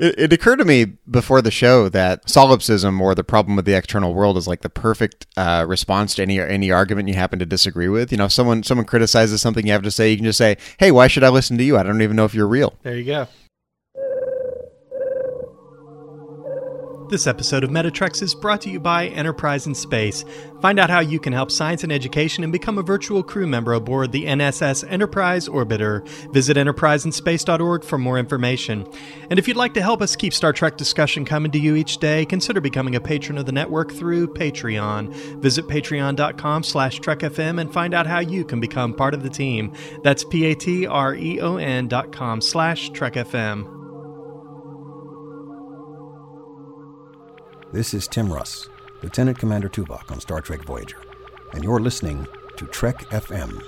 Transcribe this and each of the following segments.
It occurred to me before the show that solipsism, or the problem with the external world, is like the perfect response to any argument you happen to disagree with. You know, if someone criticizes something you have to say, you can just say, "Hey, why should I listen to you? I don't even know if you're real." There you go. This episode of Metatreks is brought to you by Enterprise in Space. Find out how you can help science and education and become a virtual crew member aboard the NSS Enterprise Orbiter. Visit enterpriseinspace.org for more information. And if you'd like to help us keep Star Trek discussion coming to you each day, consider becoming a patron of the network through Patreon. Visit patreon.com/TrekFM and find out how you can become part of the team. That's patreon.com/TrekFM. This is Tim Russ, Lieutenant Commander Tuvok on Star Trek Voyager, and you're listening to Trek FM.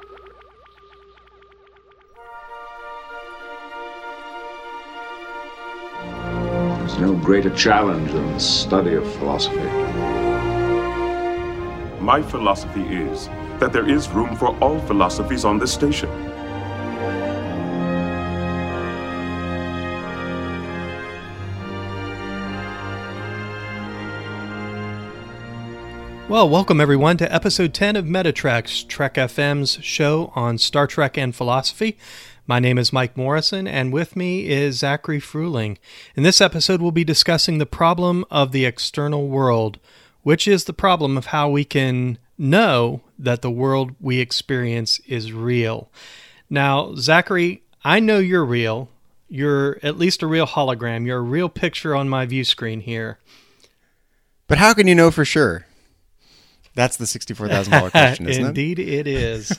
There's no greater challenge than the study of philosophy. My philosophy is that there is room for all philosophies on this station. Well, welcome everyone to episode 10 of Metatreks, Trek FM's show on Star Trek and philosophy. My name is Mike Morrison, and with me is Zachary Fruling. In this episode, we'll be discussing the problem of the external world, which is the problem of how we can know that the world we experience is real. Now, Zachary, I know you're real. You're at least a real hologram. You're a real picture on my view screen here. But how can you know for sure? That's the $64,000 question, isn't Indeed, it is.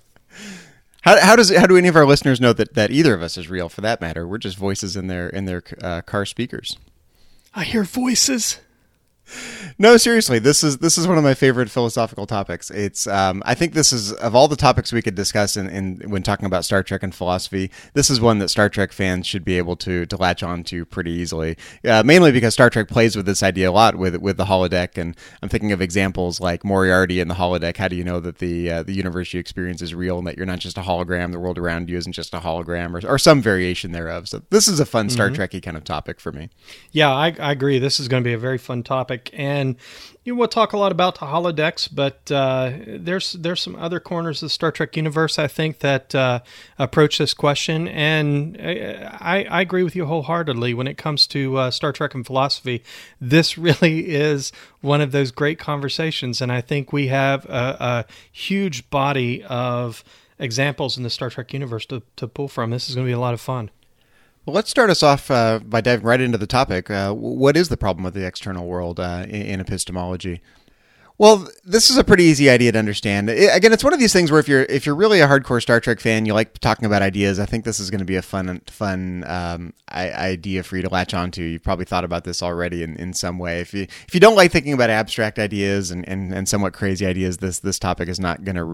How do any of our listeners know that either of us is real? For that matter, we're just voices in their car speakers. I hear voices. No, seriously, this is one of my favorite philosophical topics. It's I think this is, of all the topics we could discuss in when talking about Star Trek and philosophy, this is one that Star Trek fans should be able to latch on to pretty easily. Mainly because Star Trek plays with this idea a lot with the holodeck, and I'm thinking of examples like Moriarty in the holodeck. How do you know that the universe you experience is real and that you're not just a hologram? The world around you isn't just a hologram, or some variation thereof. So this is a fun Star Trek-y kind of topic for me. Yeah, I agree. This is going to be a very fun topic. And we'll talk a lot about the holodecks, but there's some other corners of the Star Trek universe, I think, that approach this question. And I agree with you wholeheartedly when it comes to Star Trek and philosophy. This really is one of those great conversations, and I think we have a huge body of examples in the Star Trek universe to pull from. This is going to be a lot of fun. Well, let's start us off by diving right into the topic. What is the problem with the external world in epistemology? Well, this is a pretty easy idea to understand. Again, it's one of these things where if you're really a hardcore Star Trek fan, you like talking about ideas, I think this is going to be a fun idea for you to latch onto. You've probably thought about this already in some way. If you don't like thinking about abstract ideas and somewhat crazy ideas, this topic is not going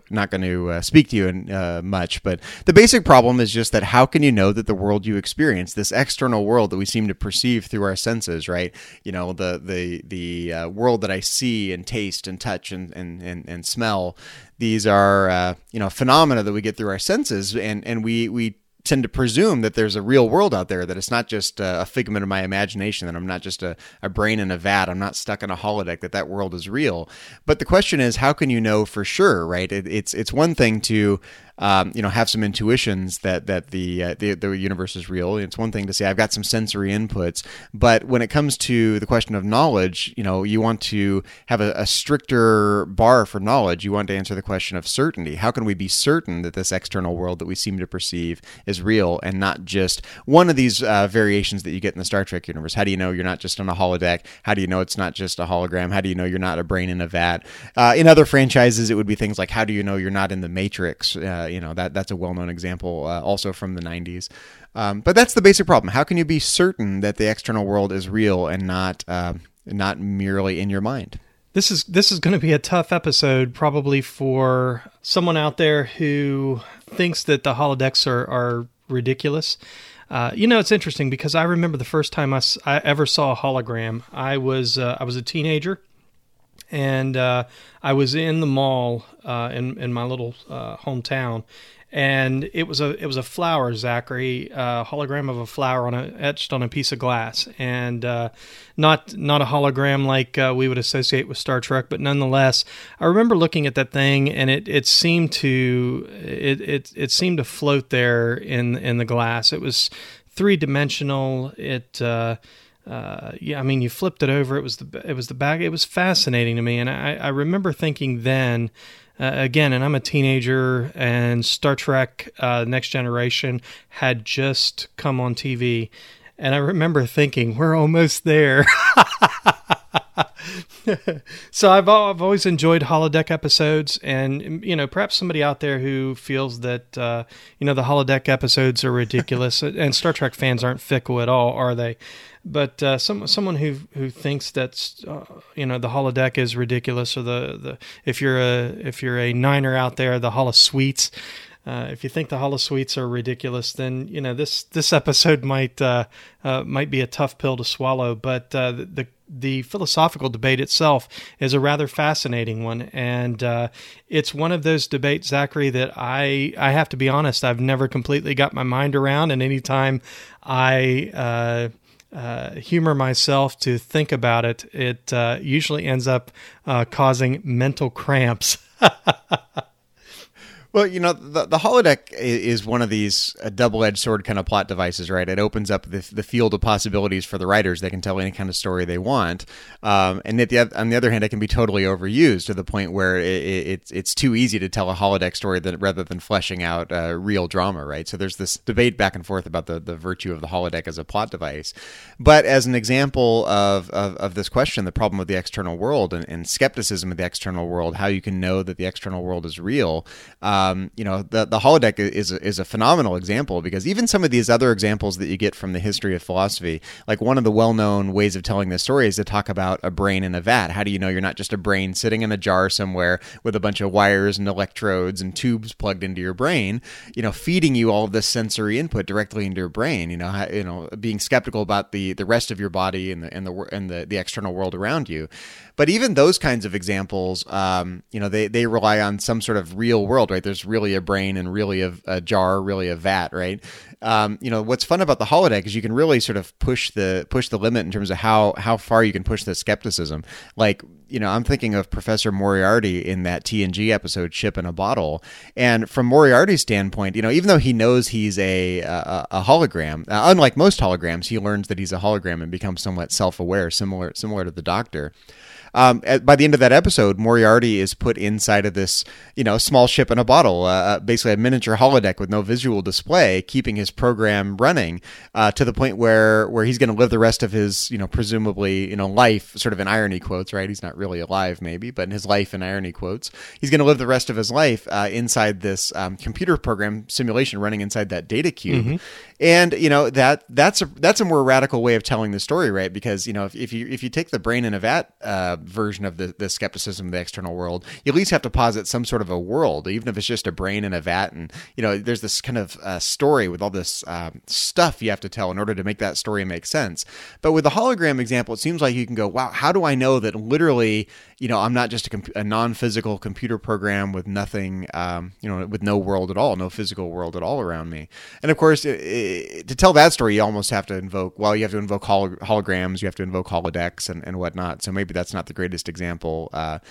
to speak to you much. But the basic problem is just that how can you know that the world you experience, this external world that we seem to perceive through our senses, right? You know, the world that I see and taste and touch and smell, these are phenomena that we get through our senses, and we tend to presume that there's a real world out there, that it's not just a figment of my imagination, that I'm not just a brain in a vat, I'm not stuck in a holodeck, that world is real. But the question is, how can you know for sure, right? It's one thing to have some intuitions that the universe is real. It's one thing to say I've got some sensory inputs, but when it comes to the question of knowledge, you want to have a stricter bar for knowledge. You want to answer the question of certainty. How can we be certain that this external world that we seem to perceive is real and not just one of these variations that you get in the Star Trek universe? How do you know you're not just on a holodeck? How do you know it's not just a hologram? How do you know you're not a brain in a vat? In other franchises, it would be things like, how do you know you're not in the Matrix? That's a well-known example, also from the 90s. But that's the basic problem. How can you be certain that the external world is real and not merely in your mind? This is going to be a tough episode, probably for someone out there who thinks that the holodecks are ridiculous. It's interesting because I remember the first time I ever saw a hologram. I was a teenager. And I was in the mall in my little hometown, and it was a flower, Zachary, hologram of a flower etched on a piece of glass, and not a hologram like we would associate with Star Trek, but nonetheless, I remember looking at that thing, and it seemed to float there in the glass. It was 3-dimensional. I mean, you flipped it over. It was the back. It was fascinating to me, and I remember thinking then. Again, and I'm a teenager, and Star Trek Next Generation had just come on TV, and I remember thinking, we're almost there. So I've always enjoyed holodeck episodes, and perhaps somebody out there who feels that the holodeck episodes are ridiculous, and Star Trek fans aren't fickle at all, are they? But someone who thinks that the holodeck is ridiculous, or the if you're a Niner out there, the holosuites. If you think the holosuites are ridiculous, then this episode might be a tough pill to swallow. But the philosophical debate itself is a rather fascinating one, and it's one of those debates, Zachary, that I have to be honest, I've never completely got my mind around. And anytime I humor myself to think about it, it usually ends up causing mental cramps. Well, the holodeck is one of these double-edged sword kind of plot devices, right? It opens up the field of possibilities for the writers. They can tell any kind of story they want. And on the other hand, it can be totally overused to the point where it's too easy to tell a holodeck story rather than fleshing out real drama, right? So there's this debate back and forth about the virtue of the holodeck as a plot device. But as an example of this question, the problem of the external world and skepticism of the external world, how you can know that the external world is real, the holodeck is a phenomenal example, because even some of these other examples that you get from the history of philosophy, like one of the well-known ways of telling this story is to talk about a brain in a vat. How do you know you're not just a brain sitting in a jar somewhere with a bunch of wires and electrodes and tubes plugged into your brain, feeding you all of this sensory input directly into your brain, being skeptical about the rest of your body and the external world around you. But even those kinds of examples, they rely on some sort of real world, right? There's really a brain and really a jar, really a vat, right? What's fun about the holodeck is you can really sort of push the limit in terms of how far you can push the skepticism. Like, I'm thinking of Professor Moriarty in that TNG episode, Ship in a Bottle. And from Moriarty's standpoint, even though he knows he's a hologram, unlike most holograms, he learns that he's a hologram and becomes somewhat self-aware, similar to the Doctor. By the end of that episode, Moriarty is put inside of this, small ship in a bottle, basically a miniature holodeck with no visual display, keeping his program running to the point where he's going to live the rest of his, presumably, life, sort of in irony quotes, right? He's not really alive, maybe, but in his life in irony quotes, he's going to live the rest of his life inside this computer program simulation running inside that data cube. Mm-hmm. And that's a more radical way of telling the story, right? Because if you take the brain in a vat version of the skepticism of the external world, you at least have to posit some sort of a world, even if it's just a brain in a vat. And there's this kind of story with all this stuff you have to tell in order to make that story make sense. But with the hologram example, it seems like you can go, wow, how do I know that literally I'm not just a non-physical computer program with nothing, with no world at all, no physical world at all around me? And of course, to tell that story, you almost have to invoke holograms, you have to invoke holodecks and whatnot. So maybe that's not the greatest example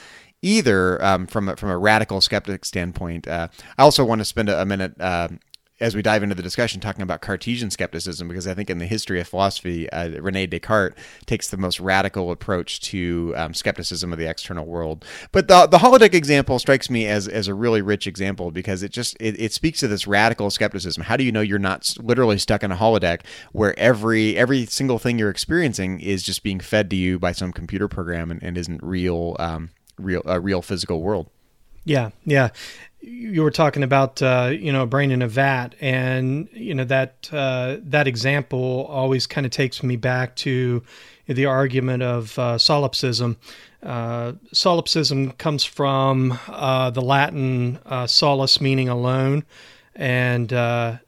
either from a radical skeptic standpoint. I also want to spend a minute as we dive into the discussion talking about Cartesian skepticism, because I think in the history of philosophy, René Descartes takes the most radical approach to skepticism of the external world. But the holodeck example strikes me as a really rich example, because it speaks to this radical skepticism. How do you know you're not literally stuck in a holodeck where every single thing you're experiencing is just being fed to you by some computer program and isn't a real physical world? Yeah. You were talking about, a brain in a vat, and, that example always kind of takes me back to the argument of solipsism. Solipsism comes from the Latin solus, meaning alone, and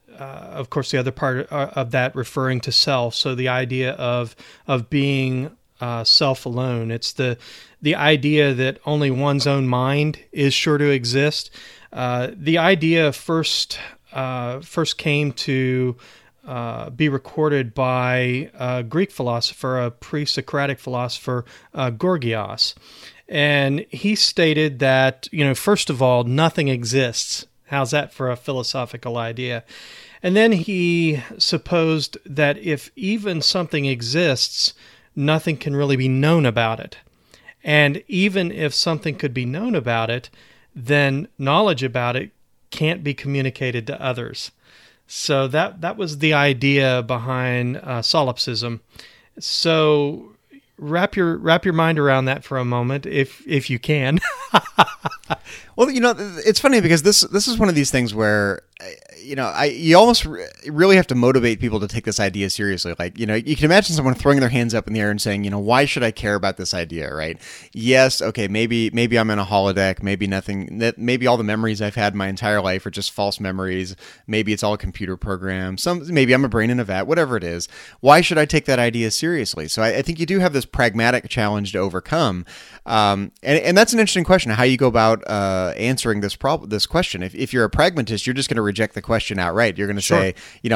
of course the other part of that referring to self. So the idea of being self alone. It's the idea that only one's own mind is sure to exist. The idea first came to be recorded by a Greek philosopher, a pre-Socratic philosopher, Gorgias. And he stated that, first of all, nothing exists. How's that for a philosophical idea? And then he supposed that if even something exists, nothing can really be known about it. And even if something could be known about it, then knowledge about it can't be communicated to others. So that was the idea behind solipsism. So wrap your mind around that for a moment, if you can. Well, it's funny because this is one of these things where, you almost really have to motivate people to take this idea seriously. Like, you can imagine someone throwing their hands up in the air and saying, why should I care about this idea, right? Yes, okay, maybe I'm in a holodeck, maybe all the memories I've had my entire life are just false memories. Maybe it's all a computer program. Maybe I'm a brain in a vat, whatever it is. Why should I take that idea seriously? So I think you do have this pragmatic challenge to overcome. And that's an interesting question, how you go about answering this question. If you're a pragmatist, you're just going to reject the question outright. You're going to say,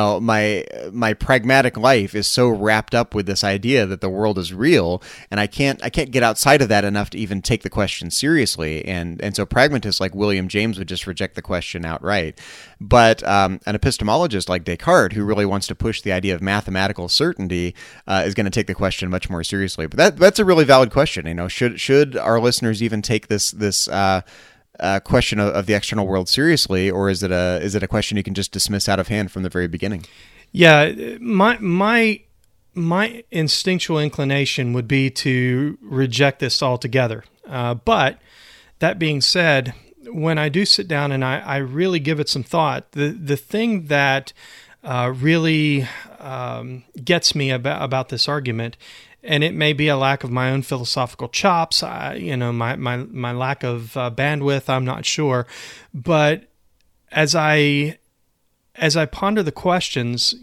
my pragmatic life is so wrapped up with this idea that the world is real, and I can't get outside of that enough to even take the question seriously. And so pragmatists like William James would just reject the question outright. But an epistemologist like Descartes, who really wants to push the idea of mathematical certainty, is going to take the question much more seriously. But that's a really valid question. Should our listeners even take this question of the external world seriously, or is it a question you can just dismiss out of hand from the very beginning? Yeah, my instinctual inclination would be to reject this altogether. But that being said, when I do sit down and I really give it some thought, the thing that really gets me about this argument, and it may be a lack of my own philosophical chops, my lack of bandwidth, I'm not sure. But as I ponder the questions,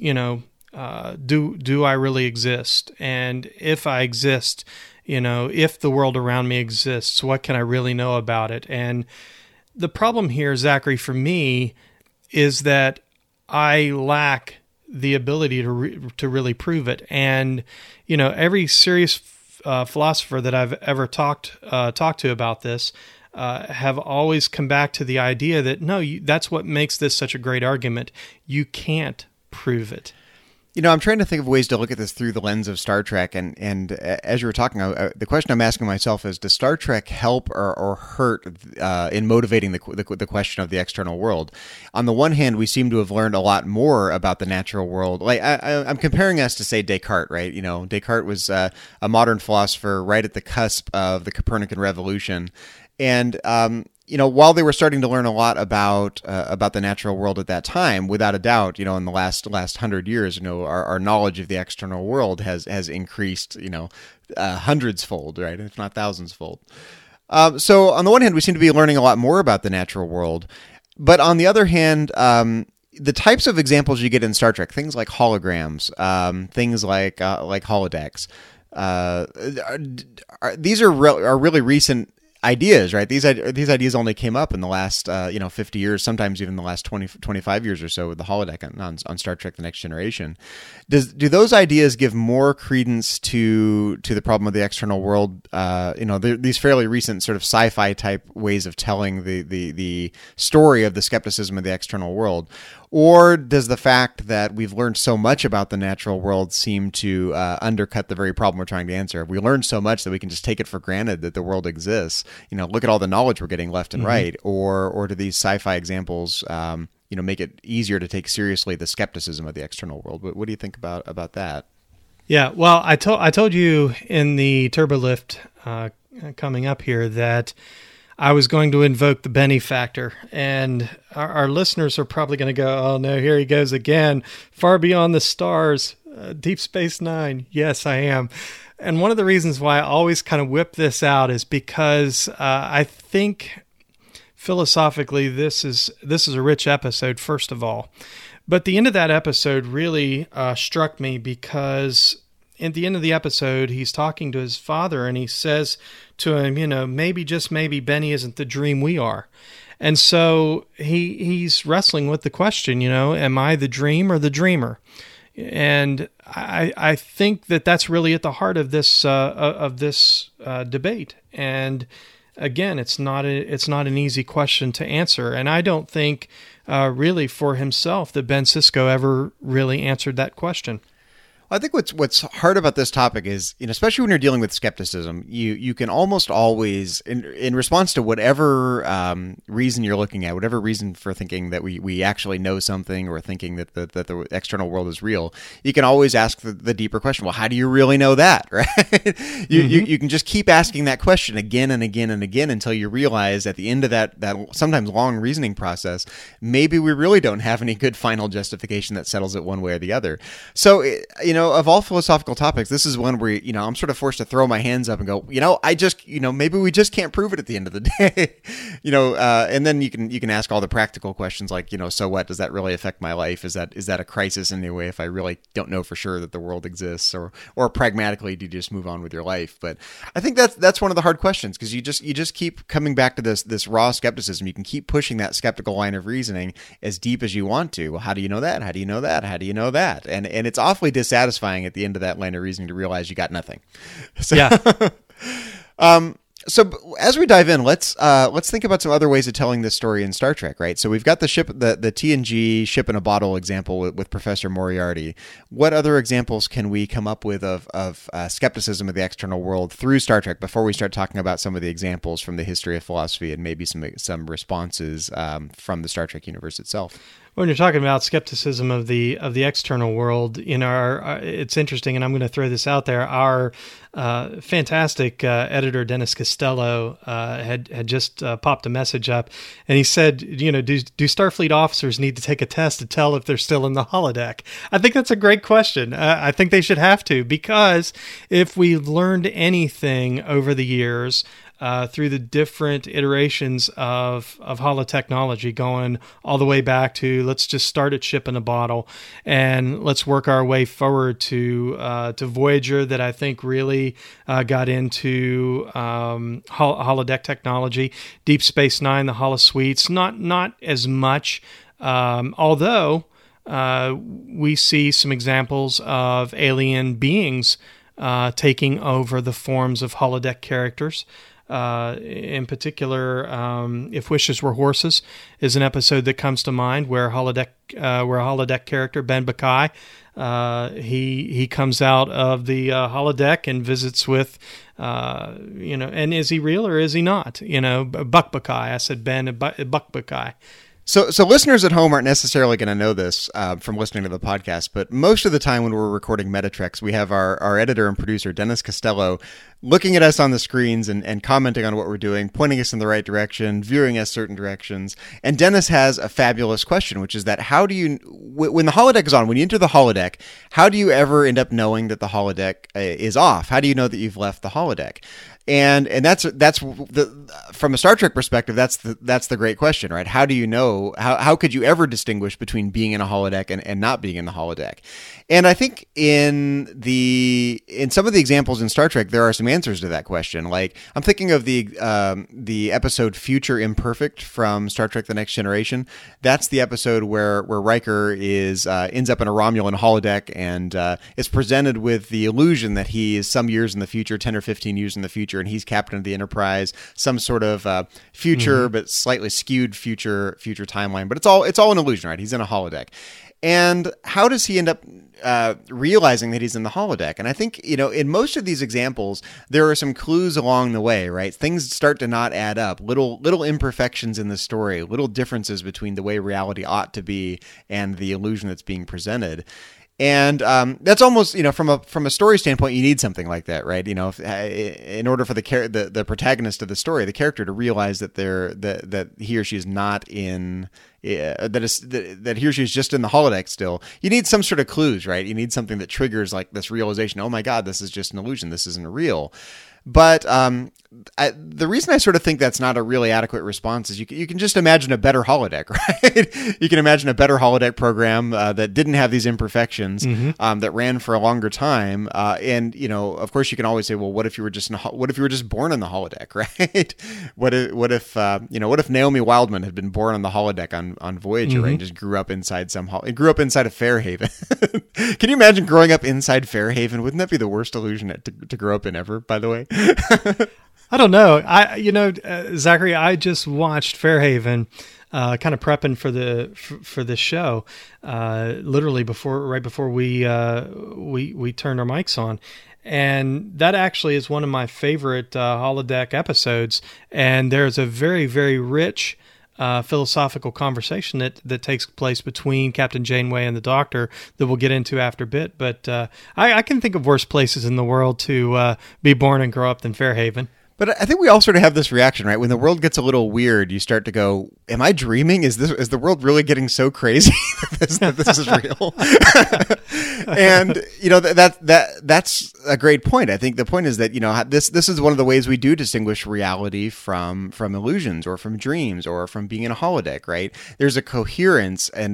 do I really exist? And if I exist, if the world around me exists, what can I really know about it? And the problem here, Zachary, for me, is that I lack the ability to really prove it. And every serious philosopher that I've ever talked to about this have always come back to the idea that no, that's what makes this such a great argument. You can't prove it. I'm trying to think of ways to look at this through the lens of Star Trek, and as you were talking, the question I'm asking myself is: does Star Trek help or hurt in motivating the question of the external world? On the one hand, we seem to have learned a lot more about the natural world. Like I'm comparing us to, say, Descartes, right? Descartes was a modern philosopher right at the cusp of the Copernican revolution, and while they were starting to learn a lot about the natural world at that time, without a doubt, in the last 100 years, our knowledge of the external world has increased, hundreds-fold, right, if not thousands-fold. So on the one hand, we seem to be learning a lot more about the natural world, but on the other hand, the types of examples you get in Star Trek, things like holograms, things like holodecks, these are really recent ideas, right? These ideas only came up in the last 50 years, sometimes even the last 25 years or so with the holodeck on Star Trek: The Next Generation. Do those ideas give more credence to the problem of the external world? These fairly recent sort of sci-fi type ways of telling the story of the skepticism of the external world, or does the fact that we've learned so much about the natural world seem to undercut the very problem we're trying to answer? Have we learned so much that we can just take it for granted that the world exists? Look at all the knowledge we're getting left and right, or do these sci-fi examples make it easier to take seriously the skepticism of the external world? What do you think about that? Yeah, well, I told you in the Turbolift coming up here that I was going to invoke the Benny factor, and our listeners are probably going to go, oh no, here he goes again. Far beyond the stars, Deep Space Nine. Yes, I am. And one of the reasons why I always kind of whip this out is because I think philosophically this is a rich episode, first of all. But the end of that episode really struck me because at the end of the episode, he's talking to his father, and he says to him, maybe, just maybe, Benny isn't the dream we are. And so he's wrestling with the question, am I the dream or the dreamer? And I think that that's really at the heart of this debate. And again, it's not an easy question to answer. And I don't think really for himself that Ben Sisko ever really answered that question. I think what's hard about this topic is, especially when you're dealing with skepticism, you can almost always, in response to whatever reason you're looking at, whatever reason for thinking that we actually know something or thinking that the external world is real, you can always ask the deeper question. Well, how do you really know that, right? You can just keep asking that question again and again and again until you realize at the end of that sometimes long reasoning process, maybe we really don't have any good final justification that settles it one way or the other. So, of all philosophical topics, this is one where, I'm sort of forced to throw my hands up and go, I just, maybe we just can't prove it at the end of the day, and then you can ask all the practical questions like, so what, does that really affect my life? Is that a crisis in any way if I really don't know for sure that the world exists, or pragmatically, do you just move on with your life? But I think that's one of the hard questions, because you just keep coming back to this raw skepticism. You can keep pushing that skeptical line of reasoning as deep as you want to. Well, how do you know that? How do you know that? How do you know that? And it's awfully dissatisfying at the end of that line of reasoning to realize you got nothing. So, yeah. So as we dive in, let's think about some other ways of telling this story in Star Trek, right? So we've got the TNG ship in a bottle example with Professor Moriarty. What other examples can we come up with of skepticism of the external world through Star Trek before we start talking about some of the examples from the history of philosophy and maybe some responses from the Star Trek universe itself? When you're talking about skepticism of the external world, it's interesting, and I'm going to throw this out there. Our fantastic editor Dennis Costello had just popped a message up, and he said, do Starfleet officers need to take a test to tell if they're still in the holodeck? I think that's a great question. I think they should have to, because if we learned anything over the years, through the different iterations of holotechnology, going all the way back to let's just start at ship in a bottle, and let's work our way forward to Voyager, that I think really got into holodeck technology. Deep Space Nine, the holosuites, not as much, although we see some examples of alien beings taking over the forms of holodeck characters. In particular, If Wishes Were Horses is an episode that comes to mind where a holodeck character, Ben Bakai, he comes out of the holodeck and visits with, and is he real or is he not? Buck Bakai. I said Ben, Buck Bakai. So listeners at home aren't necessarily going to know this from listening to the podcast, but most of the time when we're recording Metatreks, we have our editor and producer, Dennis Costello, looking at us on the screens and commenting on what we're doing, pointing us in the right direction, viewing us certain directions. And Dennis has a fabulous question, which is that how do you, when the holodeck is on, when you enter the holodeck, how do you ever end up knowing that the holodeck is off? How do you know that you've left the holodeck? And that's from a Star Trek perspective, that's the great question, right? How do you know? How could you ever distinguish between being in a holodeck and not being in the holodeck? And I think in some of the examples in Star Trek, there are some answers to that question. Like I'm thinking of the episode Future Imperfect from Star Trek: The Next Generation. That's the episode where Riker ends up in a Romulan holodeck and is presented with the illusion that he is some years in the future, 10 or 15 years in the future, and he's captain of the Enterprise, some sort of future but slightly skewed future timeline. But it's all an illusion, right? He's in a holodeck. And how does he end up realizing that he's in the holodeck? And I think, in most of these examples, there are some clues along the way, right? Things start to not add up, little imperfections in the story, little differences between the way reality ought to be and the illusion that's being presented. And that's almost, from a story standpoint, you need something like that, right? In order for the protagonist of the story, the character, to realize that that he or she is not in that he or she is just in the holodeck still, you need some sort of clues, right? You need something that triggers like this realization, oh my God, this is just an illusion. This isn't real. But the reason I sort of think that's not a really adequate response is you can just imagine a better holodeck, right? You can imagine a better holodeck program that didn't have these imperfections, that ran for a longer time. And of course, you can always say, well, what if you were just born in the holodeck, right? What if Naomi Wildman had been born on the holodeck on Voyager, right? And just grew up inside of Fairhaven. Can you imagine growing up inside Fairhaven? Wouldn't that be the worst illusion to grow up in ever? By the way. I don't know. Zachary, I just watched Fairhaven, kind of prepping for this show, literally right before we turned our mics on, and that actually is one of my favorite holodeck episodes. And there's a very, very rich philosophical conversation that takes place between Captain Janeway and the Doctor that we'll get into after a bit. But I can think of worse places in the world to be born and grow up than Fairhaven. But I think we all sort of have this reaction, right? When the world gets a little weird, you start to go, am I dreaming? Is the world really getting so crazy that this is real? And, that's a great point. I think the point is that, this is one of the ways we do distinguish reality from illusions or from dreams or from being in a holodeck, right? There's a coherence and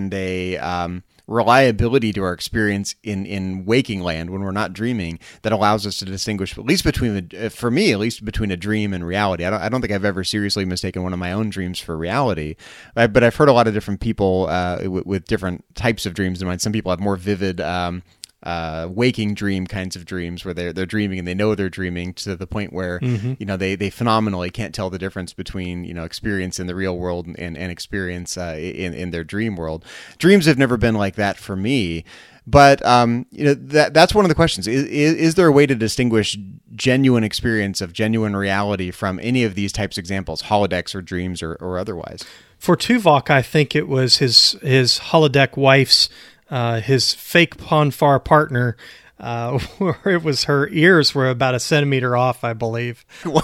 a reliability to our experience in waking land when we're not dreaming that allows us to distinguish, at least between a dream and reality. I don't think I've ever seriously mistaken one of my own dreams for reality, but I've heard a lot of different people with different types of dreams in mind. Some people have more vivid waking dream kinds of dreams where they're dreaming and they know they're dreaming to the point where they phenomenally can't tell the difference between experience in the real world and experience in their dream world. Dreams have never been like that for me, but that's one of the questions. Is there a way to distinguish genuine experience of genuine reality from any of these types of examples, holodecks or dreams or otherwise? For Tuvok, I think it was his holodeck wife's his fake Ponfar partner, where it was her ears were about a centimeter off, I believe. What?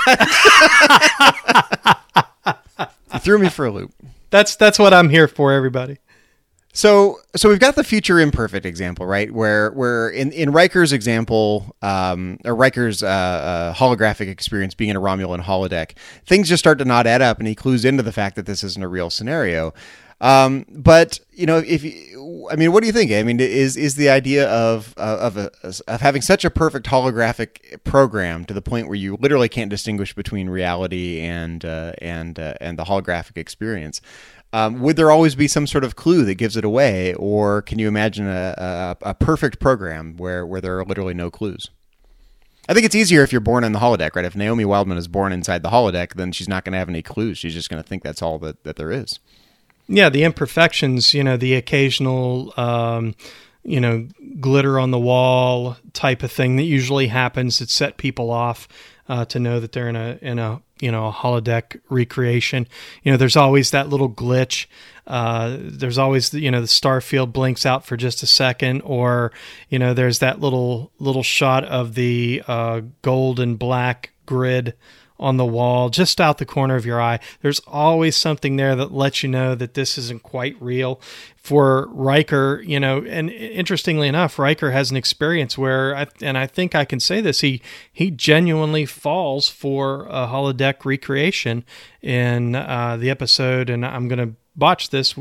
You threw me for a loop. That's what I'm here for, everybody. So we've got the future imperfect example, right? Where in Riker's example, or Riker's holographic experience being in a Romulan holodeck, things just start to not add up, and he clues into the fact that this isn't a real scenario. But what do you think? I mean, is the idea of having such a perfect holographic program to the point where you literally can't distinguish between reality and the holographic experience? Would there always be some sort of clue that gives it away, or can you imagine a perfect program where there are literally no clues? I think it's easier if you're born in the holodeck, right? If Naomi Wildman is born inside the holodeck, then she's not going to have any clues. She's just going to think that's all that there is. Yeah, the imperfections, the occasional, glitter on the wall type of thing that usually happens that set people off to know that they're in a holodeck recreation. There's always that little glitch. There's always the starfield blinks out for just a second, or there's that little shot of the gold and black grid on the wall, just out the corner of your eye. There's always something there that lets you know that this isn't quite real. For Riker, and interestingly enough, Riker has an experience where, I think I can say this, he genuinely falls for a holodeck recreation in the episode, and I'm going to botch this,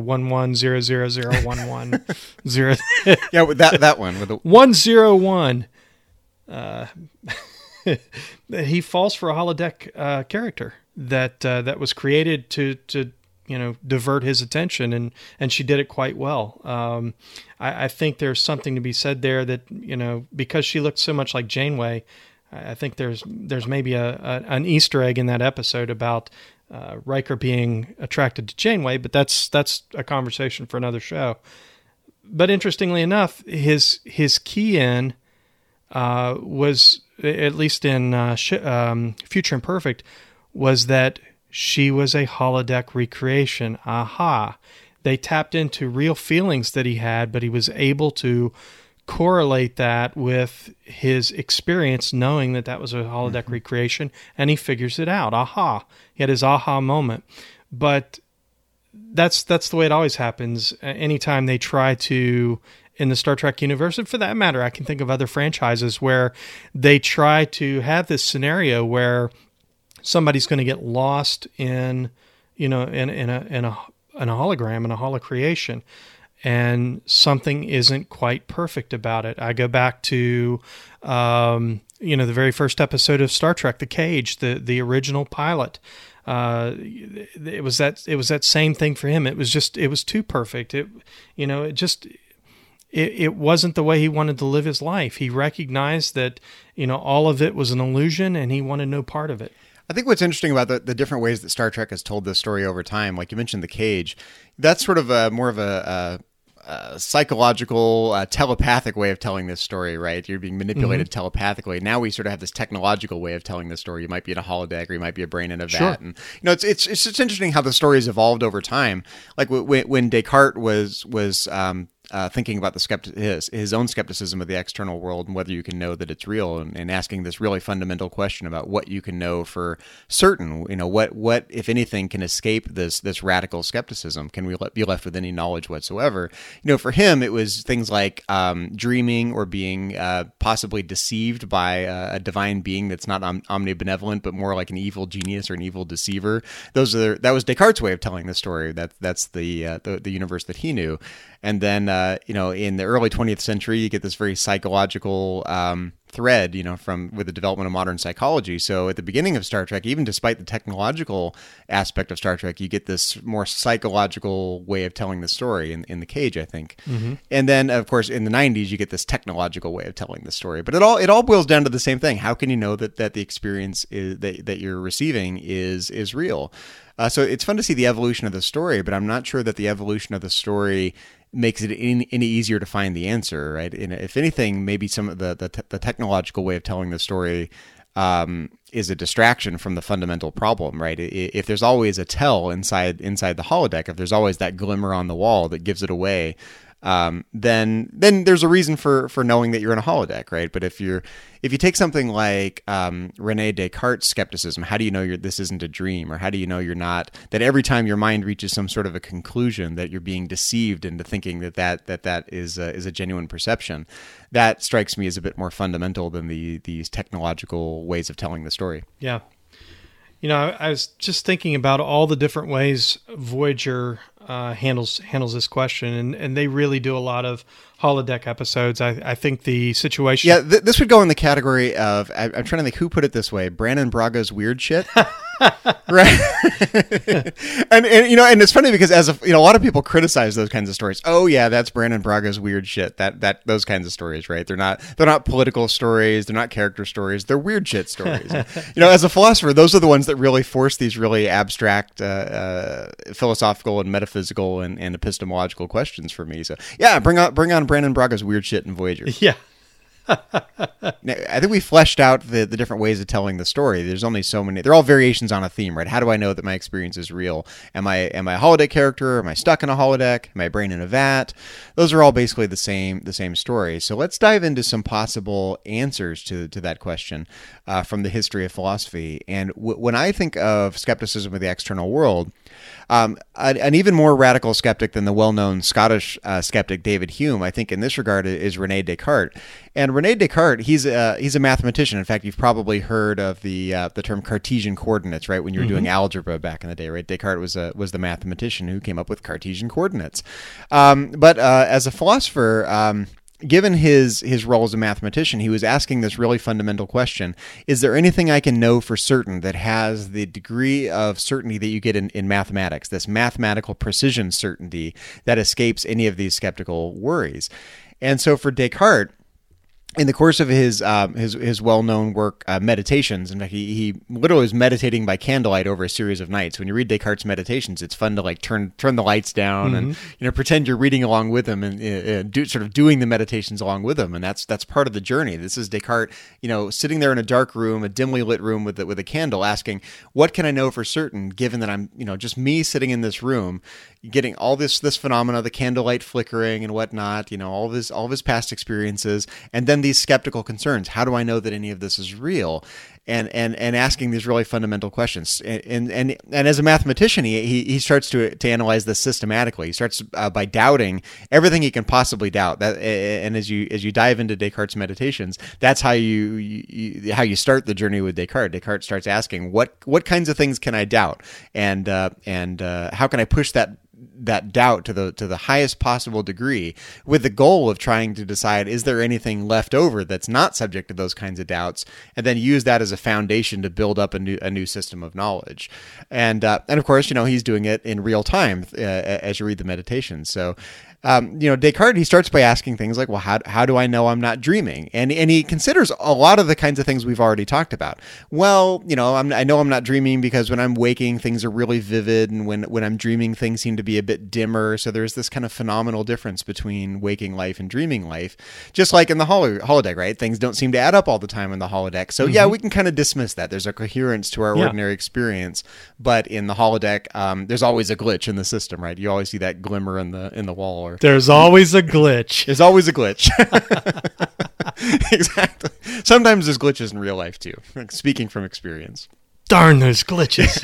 11000110. Yeah, with that one. With the 101. He falls for a holodeck character that was created to divert his attention, and she did it quite well. I think there's something to be said there that because she looked so much like Janeway, I think there's maybe an Easter egg in that episode about Riker being attracted to Janeway, but that's a conversation for another show. But interestingly enough, his key in was, at least in Future Imperfect, was that she was a holodeck recreation. Aha. They tapped into real feelings that he had, but he was able to correlate that with his experience, knowing that was a holodeck recreation, and he figures it out. Aha. He had his aha moment. But that's the way it always happens. Anytime they try to, in the Star Trek universe, and for that matter, I can think of other franchises where they try to have this scenario where somebody's going to get lost in, in a hologram, in a holocreation, and something isn't quite perfect about it. I go back to, the very first episode of Star Trek, The Cage, the original pilot. It was that same thing for him. It was too perfect. It wasn't the way he wanted to live his life. He recognized that, all of it was an illusion, and he wanted no part of it. I think what's interesting about the different ways that Star Trek has told this story over time, like you mentioned The Cage, that's sort of more of a psychological, telepathic way of telling this story, right? You're being manipulated telepathically. Now we sort of have this technological way of telling this story. You might be in a holodeck, or you might be a brain in a vat. Sure. And it's just interesting how the story has evolved over time. Like when Descartes was thinking about his own skepticism of the external world and whether you can know that it's real, and asking this really fundamental question about what you can know for certain. What if anything can escape this radical skepticism? Can we be left with any knowledge whatsoever? For him, it was things like dreaming, or being possibly deceived by a divine being that's not omnibenevolent, but more like an evil genius or an evil deceiver. That was Descartes' way of telling the story. That's the universe that he knew. And then, in the early 20th century, you get this very psychological thread, with the development of modern psychology. So at the beginning of Star Trek, even despite the technological aspect of Star Trek, you get this more psychological way of telling the story in The Cage, I think. Mm-hmm. And then, of course, in the 90s, you get this technological way of telling the story. But it all boils down to the same thing. How can you know that the experience that you're receiving is real? So it's fun to see the evolution of the story, but I'm not sure that the evolution of the story makes it any easier to find the answer, right? And if anything, maybe some of the technological way of telling the story is a distraction from the fundamental problem, right? If there's always a tell inside the holodeck, if there's always that glimmer on the wall that gives it away, then there's a reason for knowing that you're in a holodeck, right? But if you take something like Rene Descartes' skepticism, how do you know this isn't a dream, or how do you know you're not, that every time your mind reaches some sort of a conclusion that you're being deceived into thinking that is a genuine perception? That strikes me as a bit more fundamental than these technological ways of telling the story. Yeah. I was just thinking about all the different ways Voyager handles this question, and they really do a lot of holodeck episodes. I think the situation... Yeah, this would go in the category of, I'm trying to think who put it this way, Brannon Braga's weird shit. Right. and it's funny because a lot of people criticize those kinds of stories. Oh yeah, that's Brannon Braga's weird shit. That those kinds of stories, right? They're not political stories, they're not character stories, they're weird shit stories. As a philosopher, those are the ones that really force these really abstract philosophical and metaphysical and epistemological questions for me. So yeah, bring on Brannon Braga's weird shit in Voyager. Yeah. I think we fleshed out the different ways of telling the story. There's only so many. They're all variations on a theme, right? How do I know that my experience is real? Am I a holodeck character? Am I stuck in a holodeck? Am I a brain in a vat? Those are all basically the same story. So let's dive into some possible answers to that question from the history of philosophy. And when I think of skepticism of the external world, an even more radical skeptic than the well-known Scottish skeptic David Hume, I think in this regard, is Rene Descartes. And Rene Descartes, he's a mathematician. In fact, you've probably heard of the term Cartesian coordinates, right? When you were doing algebra back in the day, right? Descartes was the mathematician who came up with Cartesian coordinates. But as a philosopher, given his role as a mathematician, he was asking this really fundamental question: is there anything I can know for certain that has the degree of certainty that you get in mathematics, this mathematical precision certainty that escapes any of these skeptical worries? And so for Descartes, in the course of his well-known work, Meditations, in fact, he literally was meditating by candlelight over a series of nights. When you read Descartes' Meditations, it's fun to like turn the lights down and pretend you're reading along with him and doing the meditations along with him, and that's part of the journey. This is Descartes, sitting there in a dark room, a dimly lit room with a candle, asking, "What can I know for certain, given that I'm just me sitting in this room?" Getting all this phenomena, the candlelight flickering and whatnot, all of his past experiences, and then these skeptical concerns. How do I know that any of this is real? And asking these really fundamental questions. And as a mathematician, he starts to analyze this systematically. He starts by doubting everything he can possibly doubt. And as you dive into Descartes' meditations, that's how you start the journey with Descartes. Descartes starts asking what kinds of things can I doubt, and how can I push that doubt to the highest possible degree, with the goal of trying to decide, is there anything left over that's not subject to those kinds of doubts, and then use that as a foundation to build up a new system of knowledge. And of course, he's doing it in real time as you read the meditations. So Descartes, he starts by asking things like, well, how do I know I'm not dreaming? And he considers a lot of the kinds of things we've already talked about. Well, I know I'm not dreaming because when I'm waking, things are really vivid, and when I'm dreaming, things seem to be a bit dimmer. So there's this kind of phenomenal difference between waking life and dreaming life. Just like in the holodeck, right? Things don't seem to add up all the time in the holodeck. So yeah, we can kind of dismiss that. There's a coherence to our ordinary experience, but in the holodeck, there's always a glitch in the system, right? You always see that glimmer in the wall. There's always a glitch. There's always a glitch. Exactly. Sometimes there's glitches in real life too. Speaking from experience. Darn those glitches.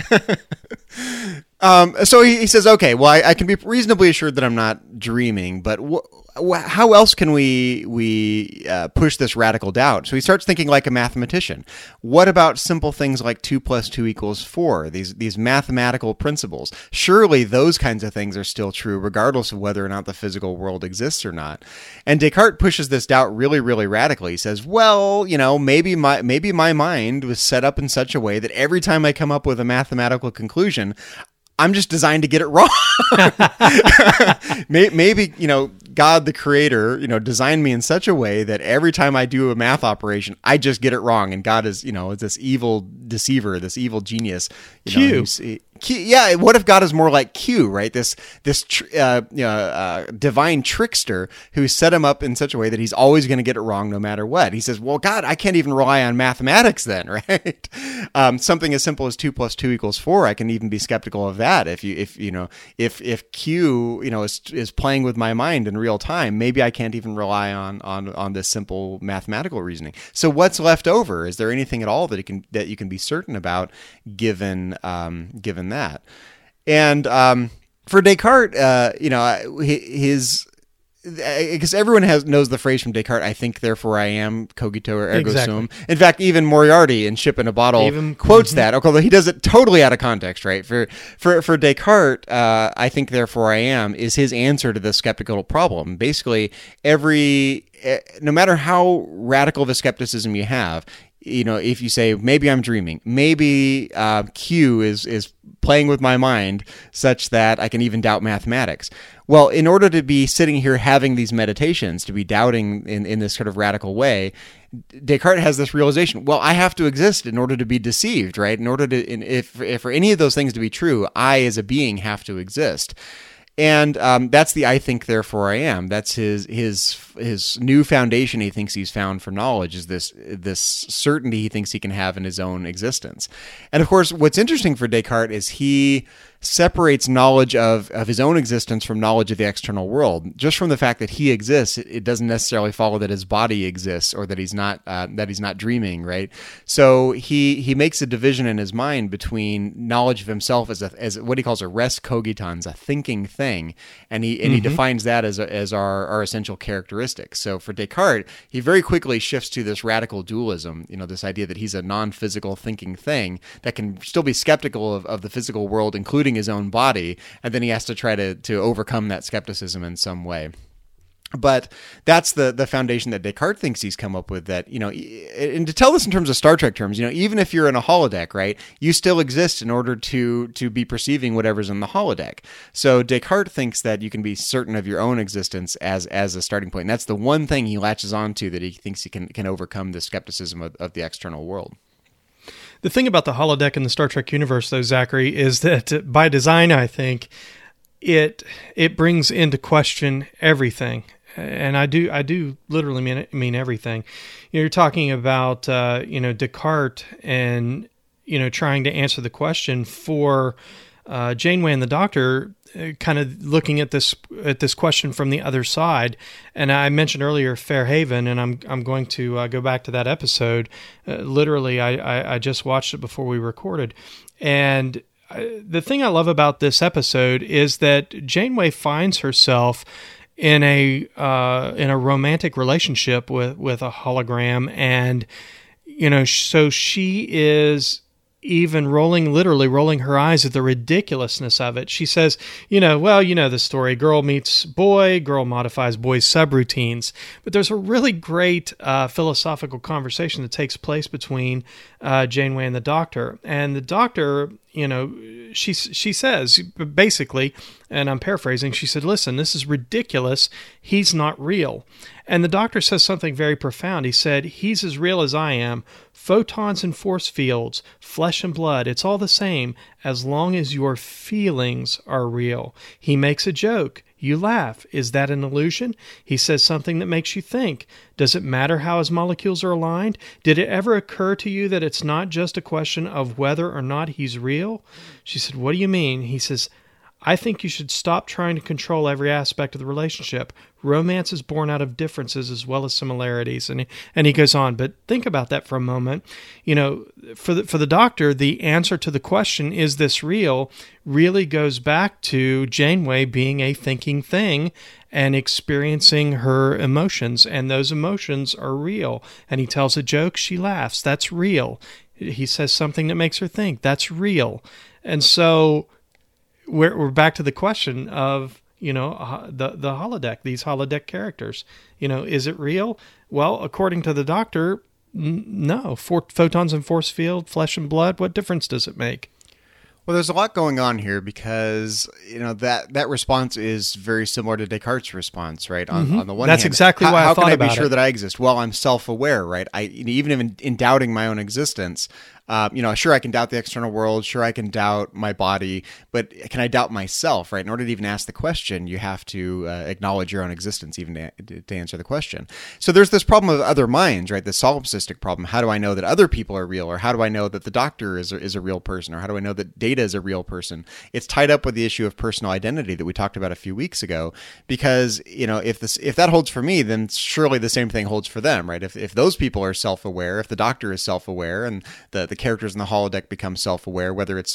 So he says, okay, well, I can be reasonably assured that I'm not dreaming, but how else can we push this radical doubt? So he starts thinking like a mathematician. What about simple things like 2 + 2 = 4? These mathematical principles. Surely those kinds of things are still true, regardless of whether or not the physical world exists or not. And Descartes pushes this doubt really, really radically. He says, well, maybe my mind was set up in such a way that every time I come up with a mathematical conclusion, I'm just designed to get it wrong. Maybe, God, the creator, designed me in such a way that every time I do a math operation, I just get it wrong. And God is, this evil deceiver, this evil genius. Q. Yeah, what if God is more like Q, right? This divine trickster who set him up in such a way that he's always going to get it wrong no matter what. He says, well, God, I can't even rely on mathematics then, right? Something as simple as 2 + 2 = 4, I can even be skeptical of that. If Q, is playing with my mind in real time, maybe I can't even rely on this simple mathematical reasoning. So what's left over? Is there anything at all that you can be certain about given that? And for Descartes, because everyone knows the phrase from Descartes, I think, therefore I am, cogito ergo sum. In fact, even Moriarty in Ship in a Bottle quotes that, although he does it totally out of context, right? For Descartes, I think, therefore I am is his answer to the skeptical problem. Basically, no matter how radical the skepticism you have, if you say, maybe I'm dreaming, maybe Q is playing with my mind such that I can even doubt mathematics. Well, in order to be sitting here having these meditations, to be doubting in this sort of radical way, Descartes has this realization, well, I have to exist in order to be deceived, right? In order to, if for any of those things to be true, I as a being have to exist. And that's the I think, therefore I am. That's his new foundation he thinks he's found for knowledge, is this certainty he thinks he can have in his own existence. And of course, what's interesting for Descartes is he separates knowledge of his own existence from knowledge of the external world. Just from the fact that he exists, it doesn't necessarily follow that his body exists or that he's not dreaming, right? So he makes a division in his mind between knowledge of himself as what he calls a res cogitans, a thinking thing, and he defines that as our essential characteristics. So for Descartes, he very quickly shifts to this radical dualism, this idea that he's a non-physical thinking thing that can still be skeptical of the physical world, including his own body, and then he has to try to overcome that skepticism in some way. But that's the foundation that Descartes thinks he's come up with, that, and to tell this in terms of Star Trek terms, even if you're in a holodeck, right, you still exist in order to be perceiving whatever's in the holodeck. So Descartes thinks that you can be certain of your own existence as a starting point. And that's the one thing he latches onto, that he thinks he can overcome the skepticism of the external world. The thing about the holodeck in the Star Trek universe, though, Zachary, is that by design, I think, it brings into question everything. And I do literally mean everything. You're talking about Descartes and trying to answer the question for Janeway and the Doctor kind of looking at this question from the other side. And I mentioned earlier Fairhaven, and I'm going to go back to that episode. Literally, I just watched it before we recorded, and the thing I love about this episode is that Janeway finds herself in a romantic relationship with a hologram, and so she is even literally rolling her eyes at the ridiculousness of it. She says, the story, girl meets boy, girl modifies boy's subroutines. But there's a really great philosophical conversation that takes place between Janeway and the Doctor. And the Doctor, she says, basically, and I'm paraphrasing, she said, listen, this is ridiculous. He's not real. And the Doctor says something very profound. He said, he's as real as I am. Photons and force fields, flesh and blood, it's all the same as long as your feelings are real. He makes a joke. You laugh. Is that an illusion? He says something that makes you think. Does it matter how his molecules are aligned? Did it ever occur to you that it's not just a question of whether or not he's real? She said, what do you mean? He says, I think you should stop trying to control every aspect of the relationship. Romance is born out of differences as well as similarities. And he goes on, but think about that for a moment. For the Doctor, the answer to the question, is this real, really goes back to Janeway being a thinking thing and experiencing her emotions. And those emotions are real. And he tells a joke, she laughs. That's real. He says something that makes her think. That's real. And so we're back to the question of, the holodeck, these holodeck characters. Is it real? Well, according to the Doctor, no. Photons and force field, flesh and blood, what difference does it make? Well, there's a lot going on here because, that response is very similar to Descartes' response, right? On the one hand, that's exactly why I thought about it. How can I be sure that I exist? Well, I'm self-aware, right? Even in doubting my own existence, sure, I can doubt the external world. Sure, I can doubt my body, but can I doubt myself, right? In order to even ask the question, you have to acknowledge your own existence even to answer the question. So there's this problem of other minds, right? The solipsistic problem. How do I know that other people are real? Or how do I know that the Doctor is a real person? Or how do I know that Data is a real person? It's tied up with the issue of personal identity that we talked about a few weeks ago, because, if that holds for me, then surely the same thing holds for them, right? If those people are self-aware, if the Doctor is self-aware, and the characters in the holodeck become self-aware, whether it's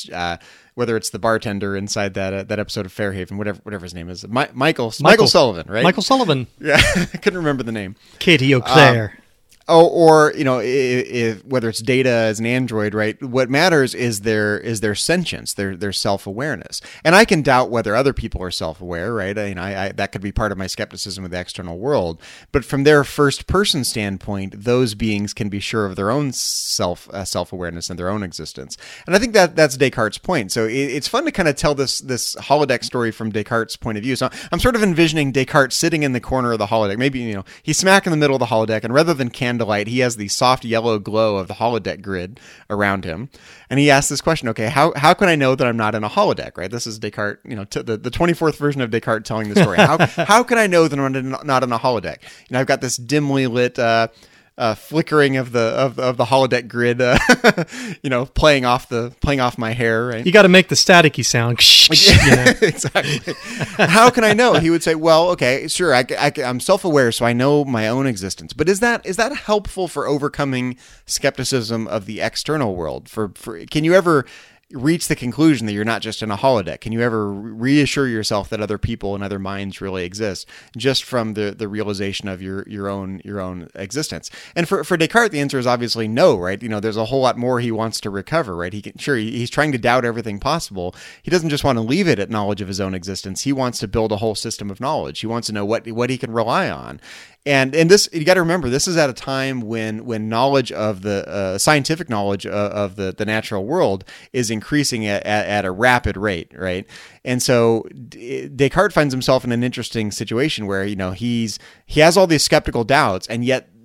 the bartender inside that episode of Fairhaven, whatever his name is, Michael Sullivan, right? Michael Sullivan. Yeah, I couldn't remember the name. Katie O'Clair. Or if whether it's Data as an android, right? What matters is their sentience, their self-awareness. And I can doubt whether other people are self-aware, right? I that could be part of my skepticism of the external world. But from their first-person standpoint, those beings can be sure of their own self-awareness and their own existence. And I think that's Descartes' point. So it's fun to kind of tell this holodeck story from Descartes' point of view. So I'm sort of envisioning Descartes sitting in the corner of the holodeck. Maybe he's smack in the middle of the holodeck, and rather than candlelight, he has the soft yellow glow of the holodeck grid around him. And he asks this question, okay, how can I know that I'm not in a holodeck, right? This is Descartes, the 24th version of Descartes telling the story. How can I know that I'm not in a holodeck? I've got this dimly lit flickering of the holodeck grid, playing off my hair. Right? You got to make the staticky sound. Exactly. How can I know? He would say, well, okay, sure, I'm self-aware, so I know my own existence. But is that helpful for overcoming skepticism of the external world? For can you ever reach the conclusion that you're not just in a holodeck? Can you ever reassure yourself that other people and other minds really exist just from the realization of your own existence? And for Descartes, the answer is obviously no, right? There's a whole lot more he wants to recover, right? He's trying to doubt everything possible. He doesn't just want to leave it at knowledge of his own existence. He wants to build a whole system of knowledge. He wants to know what he can rely on. And this, you got to remember, this is at a time when knowledge of the scientific knowledge of the natural world is increasing at a rapid rate, right? And so Descartes finds himself in an interesting situation where he has all these skeptical doubts, and yet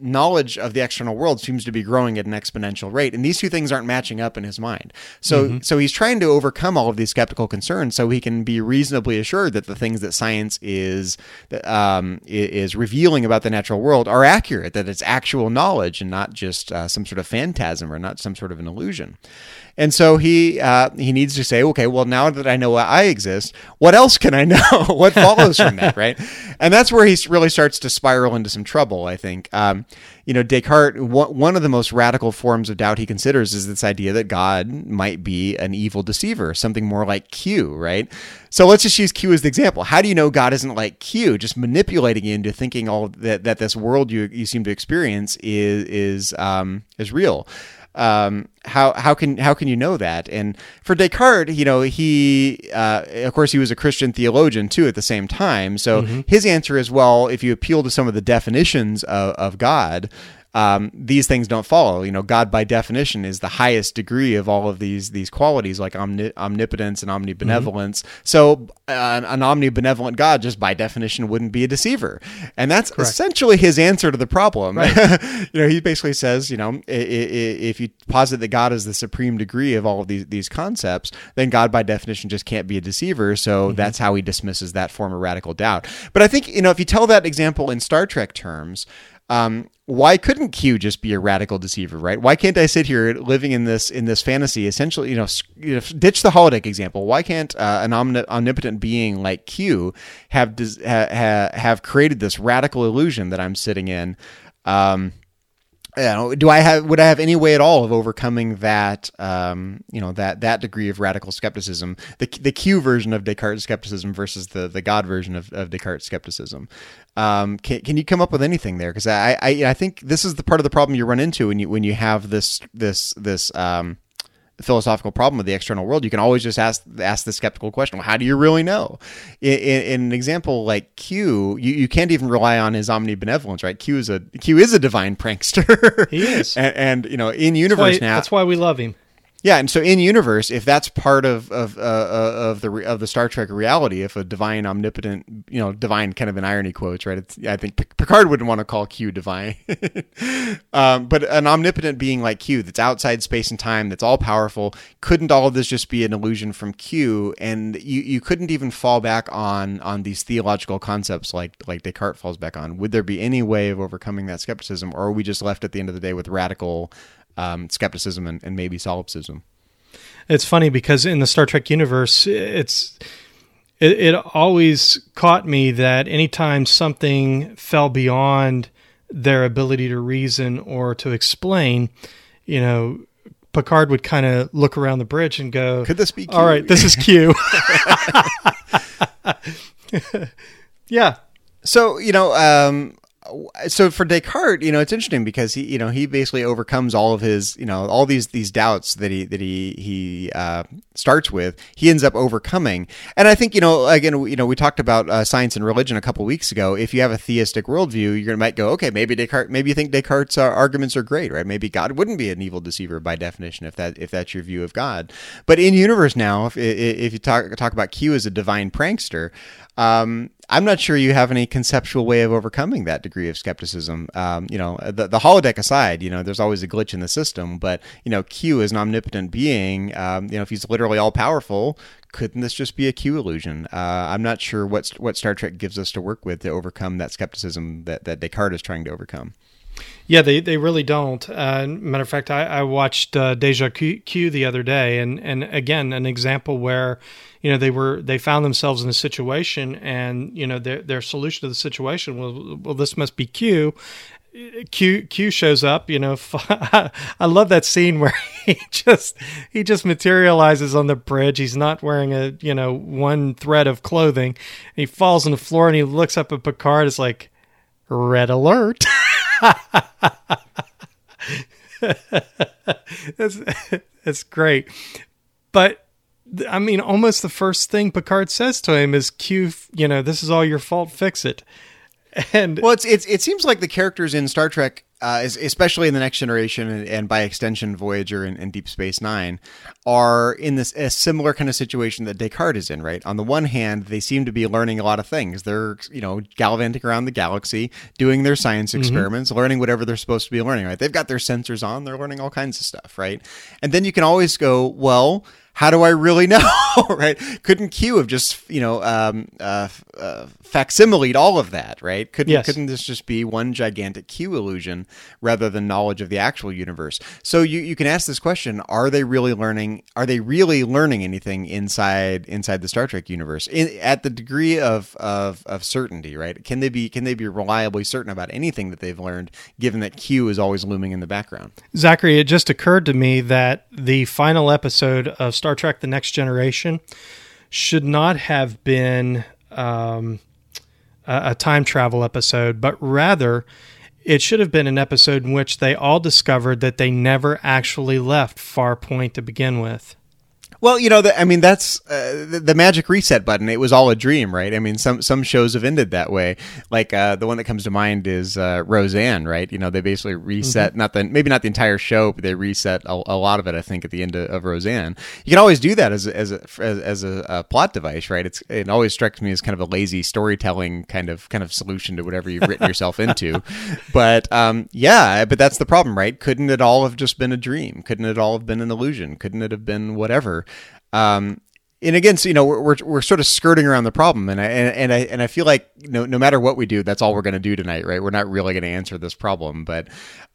knowledge of the external world seems to be growing at an exponential rate, and these two things aren't matching up in his mind. So he's trying to overcome all of these skeptical concerns so he can be reasonably assured that the things that science is revealing about the natural world are accurate, that it's actual knowledge and not just some sort of phantasm or not some sort of an illusion. And so he needs to say, okay, well, now that I know I exist, what else can I know? What follows from that, right? And that's where he really starts to spiral into some trouble, I think. Descartes, one of the most radical forms of doubt he considers is this idea that God might be an evil deceiver, something more like Q, right? So let's just use Q as the example. How do you know God isn't like Q, just manipulating you into thinking all that this world you seem to experience is real? How can you know that? And for Descartes, he of course he was a Christian theologian too at the same time. So his answer is, well, if you appeal to some of the definitions of God, these things don't follow. God by definition is the highest degree of all of these qualities, like omnipotence and omnibenevolence. So an omnibenevolent God, just by definition, wouldn't be a deceiver, and that's correct. Essentially his answer to the problem. Right. He basically says, if you posit that God is the supreme degree of all of these concepts, then God by definition just can't be a deceiver. So that's how he dismisses that form of radical doubt. But I think if you tell that example in Star Trek terms, why couldn't Q just be a radical deceiver, right? Why can't I sit here living in this fantasy, essentially, ditch the holodeck example. Why can't an omnipotent being like Q have created this radical illusion that I'm sitting in? Would I have any way at all of overcoming that, that degree of radical skepticism, the Q version of Descartes' skepticism versus the God version of Descartes' skepticism? Can you come up with anything there? Because I think this is the part of the problem you run into when you have this philosophical problem with the external world. You can always just ask the skeptical question, well, how do you really know? In an example like Q, you can't even rely on his omnibenevolence, right? Q is a divine prankster. He is. and in universe that's why we love him. Yeah, and so in universe, if that's part of the Star Trek reality, if a divine, omnipotent, divine, kind of in irony quotes, right? I think Picard wouldn't want to call Q divine, but an omnipotent being like Q that's outside space and time, that's all powerful, couldn't all of this just be an illusion from Q? And you couldn't even fall back on these theological concepts like Descartes falls back on. Would there be any way of overcoming that skepticism, or are we just left at the end of the day with radical skepticism and maybe solipsism? It's funny because in the Star Trek universe, it always caught me that anytime something fell beyond their ability to reason or to explain, Picard would kind of look around the bridge and go, "Could this be Q? All right, this is Q." Yeah. So for Descartes, it's interesting because he basically overcomes all of his, all these doubts that he starts with. He ends up overcoming, and I think again, we talked about science and religion a couple weeks ago. If you have a theistic worldview, you might go, okay, maybe you think Descartes' arguments are great, right? Maybe God wouldn't be an evil deceiver by definition if that's your view of God. But in universe now, if you talk about Q as a divine prankster, I'm not sure you have any conceptual way of overcoming that degree of skepticism. The holodeck aside, there's always a glitch in the system, but, Q is an omnipotent being. If he's literally all powerful, couldn't this just be a Q illusion? I'm not sure what Star Trek gives us to work with to overcome that skepticism that Descartes is trying to overcome. Yeah, they really don't. Matter of fact, I watched Deja Q the other day, and again, an example where they found themselves in a situation, and their solution to the situation was, well, this must be Q. Q shows up. I love that scene where he just materializes on the bridge. He's not wearing a one thread of clothing. He falls on the floor and he looks up at Picard. It's like, red alert. That's great. But I mean, almost the first thing Picard says to him is, Q, this is all your fault, fix it. And well, it seems like the characters in Star Trek especially in the Next Generation and by extension Voyager and Deep Space Nine, are in a similar kind of situation that Descartes is in, right? On the one hand, they seem to be learning a lot of things. They're, gallivanting around the galaxy, doing their science experiments, learning whatever they're supposed to be learning, right? They've got their sensors on, they're learning all kinds of stuff, right? And then you can always go, well, how do I really know, right? Couldn't Q have just, facsimiled all of that, right? Couldn't this just be one gigantic Q illusion rather than knowledge of the actual universe? So you can ask this question: Are they really learning anything inside the Star Trek universe at the degree of certainty, right? Can they be reliably certain about anything that they've learned, given that Q is always looming in the background? Zachary, it just occurred to me that the final episode of Star Trek: The Next Generation should not have been a time travel episode, but rather it should have been an episode in which they all discovered that they never actually left Farpoint to begin with. Well, that's the magic reset button. It was all a dream, right? I mean, some shows have ended that way. Like the one that comes to mind is Roseanne, right? They basically reset, maybe not the entire show, but they reset a lot of it, I think, at the end of Roseanne. You can always do that as a plot device, right? It always strikes me as kind of a lazy storytelling kind of solution to whatever you've written yourself into. But but that's the problem, right? Couldn't it all have just been a dream? Couldn't it all have been an illusion? Couldn't it have been whatever? And again, so we're sort of skirting around the problem, and I feel like no matter what we do, that's all we're going to do tonight, right? We're not really going to answer this problem, but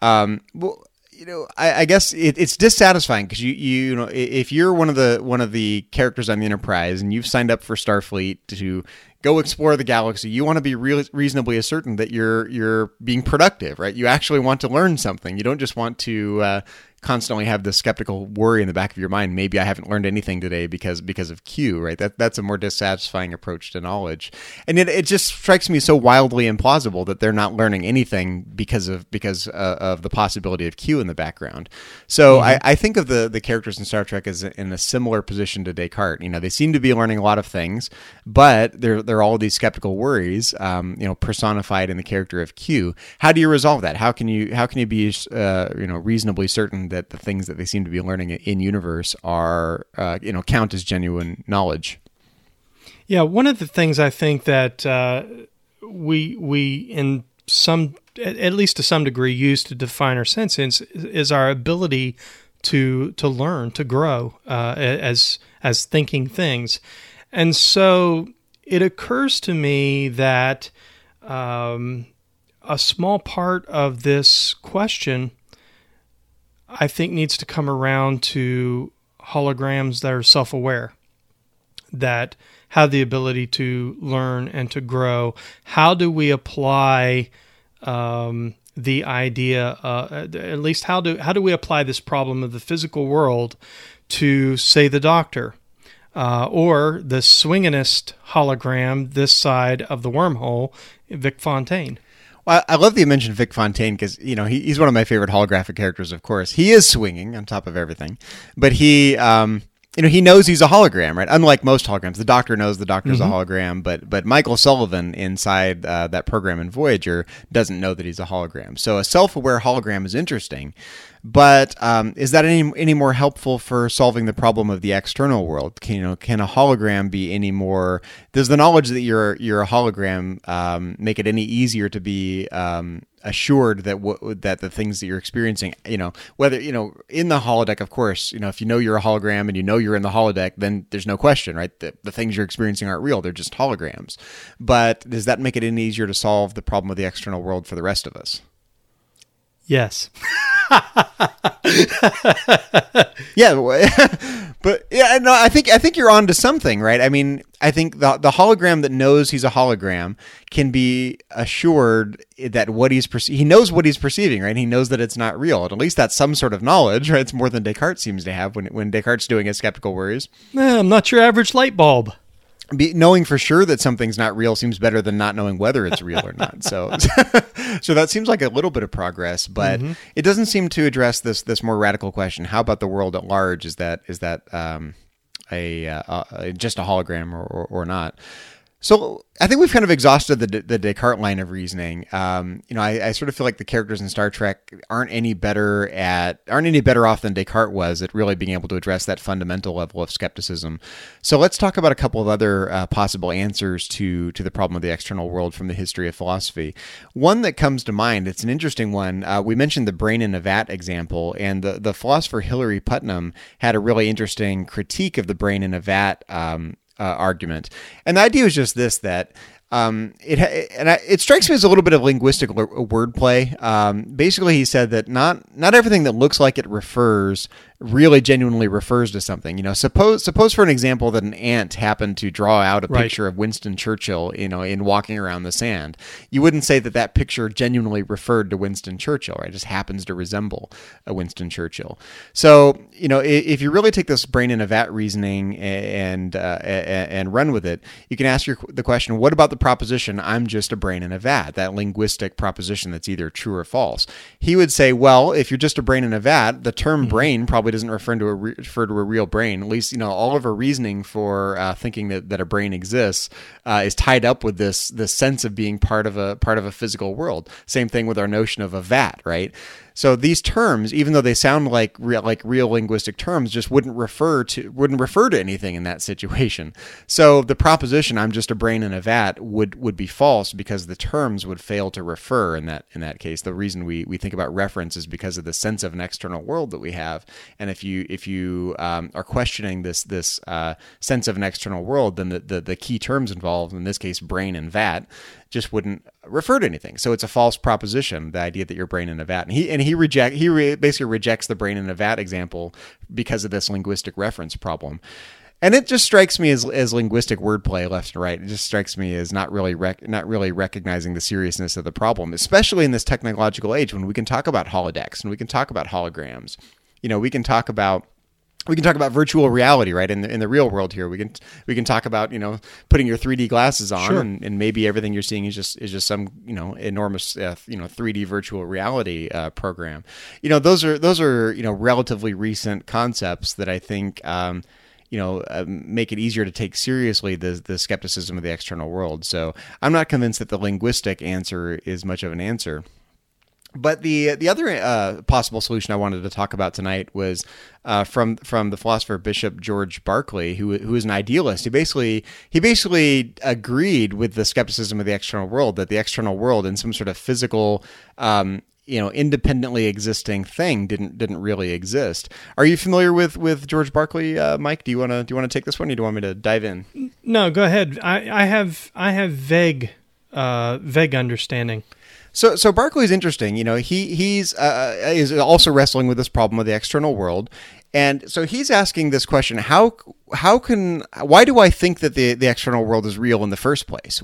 I guess it's dissatisfying because if you're one of the characters on the Enterprise and you've signed up for Starfleet to go explore the galaxy, you want to be reasonably certain that you're being productive, right? You actually want to learn something. You don't just want to constantly have this skeptical worry in the back of your mind. Maybe I haven't learned anything today because of Q, right? That's a more dissatisfying approach to knowledge. And it just strikes me so wildly implausible that they're not learning anything because of the possibility of Q in the background. So I think of the characters in Star Trek as in a similar position to Descartes. They seem to be learning a lot of things, but they're all these skeptical worries, personified in the character of Q. How do you resolve that? How can you be reasonably certain that the things that they seem to be learning in universe are count as genuine knowledge? Yeah, one of the things I think that we in some, at least to some degree, use to define our senses is our ability to learn, to grow as thinking things. And so it occurs to me that a small part of this question, I think, needs to come around to holograms that are self-aware, that have the ability to learn and to grow. How do we apply the idea, at least how do we apply this problem of the physical world to, say, the Doctor, or the swinginest hologram this side of the wormhole, Vic Fontaine? Well, I love that you mentioned Vic Fontaine because, he's one of my favorite holographic characters, of course. He is swinging on top of everything, but he knows he's a hologram, right? Unlike most holograms, the Doctor knows the Doctor's a hologram, but Michael Sullivan inside that program in Voyager doesn't know that he's a hologram. So a self-aware hologram is interesting, but is that any more helpful for solving the problem of the external world? Can a hologram be any more? Does the knowledge that you're a hologram make it any easier to be assured that the things that you're experiencing, whether in the holodeck, of course, if you're a hologram and you're in the holodeck, then there's no question, right? The things you're experiencing aren't real; they're just holograms. But does that make it any easier to solve the problem of the external world for the rest of us? Yes. Yeah, but yeah, no, I think you're on to something, right? I mean, I think the hologram that knows he's a hologram can be assured that he knows what he's perceiving, right? He knows that it's not real. At least that's some sort of knowledge, right? It's more than Descartes seems to have when Descartes doing his skeptical worries. I'm not your average light bulb. Knowing for sure that something's not real seems better than not knowing whether it's real or not. So that seems like a little bit of progress, but it doesn't seem to address this more radical question. How about the world at large? Is that just a hologram or not? So I think we've kind of exhausted the Descartes line of reasoning. I sort of feel like the characters in Star Trek aren't any better off than Descartes was at really being able to address that fundamental level of skepticism. So let's talk about a couple of other possible answers to the problem of the external world from the history of philosophy. One that comes to mind, it's an interesting one. We mentioned the brain in a vat example, and the philosopher Hilary Putnam had a really interesting critique of the brain in a vat argument. And the idea was just this, that it strikes me as a little bit of linguistic wordplay. Basically, he said that not everything that looks like it really genuinely refers to something. Suppose for an example that an ant happened to draw out a picture of Winston Churchill, in walking around the sand. You wouldn't say that picture genuinely referred to Winston Churchill, right? It just happens to resemble a Winston Churchill. So, if you really take this brain in a vat reasoning and run with it, you can ask the question, what about the proposition, I'm just a brain in a vat, that linguistic proposition that's either true or false? He would say, well, if you're just a brain in a vat, the term brain probably doesn't refer to a real brain. At least, all of our reasoning for thinking that a brain exists is tied up with this sense of being part of a physical world. Same thing with our notion of a vat, right? So these terms, even though they sound like real linguistic terms, just wouldn't refer to anything in that situation. So the proposition, I'm just a brain in a vat, would be false because the terms would fail to refer in that case. The reason we think about reference is because of the sense of an external world that we have. And if you are questioning this sense of an external world, then the key terms involved, in this case brain and vat, just wouldn't refer to anything. So it's a false proposition, the idea that you're brain in a vat. And he basically rejects the brain in a vat example because of this linguistic reference problem. And it just strikes me as linguistic wordplay left and right. It just strikes me as not really recognizing the seriousness of the problem, especially in this technological age when we can talk about holodecks and we can talk about holograms. We can talk about virtual reality, right? In the real world here, we can talk about putting your 3D glasses on, sure. and maybe everything you're seeing is just some enormous 3D virtual reality program. Those are relatively recent concepts that I think make it easier to take seriously the skepticism of the external world. So I'm not convinced that the linguistic answer is much of an answer. But the other possible solution I wanted to talk about tonight was from the philosopher Bishop George Berkeley, who is an idealist. He basically agreed with the skepticism of the external world, that the external world in some sort of physical independently existing thing didn't really exist. Are you familiar with George Berkeley, Mike? Do you want to take this one, or do you want me to dive in? No, go ahead. I have vague understanding. So Berkeley is interesting. He's is also wrestling with this problem of the external world, and so he's asking this question: why do I think that the external world is real in the first place?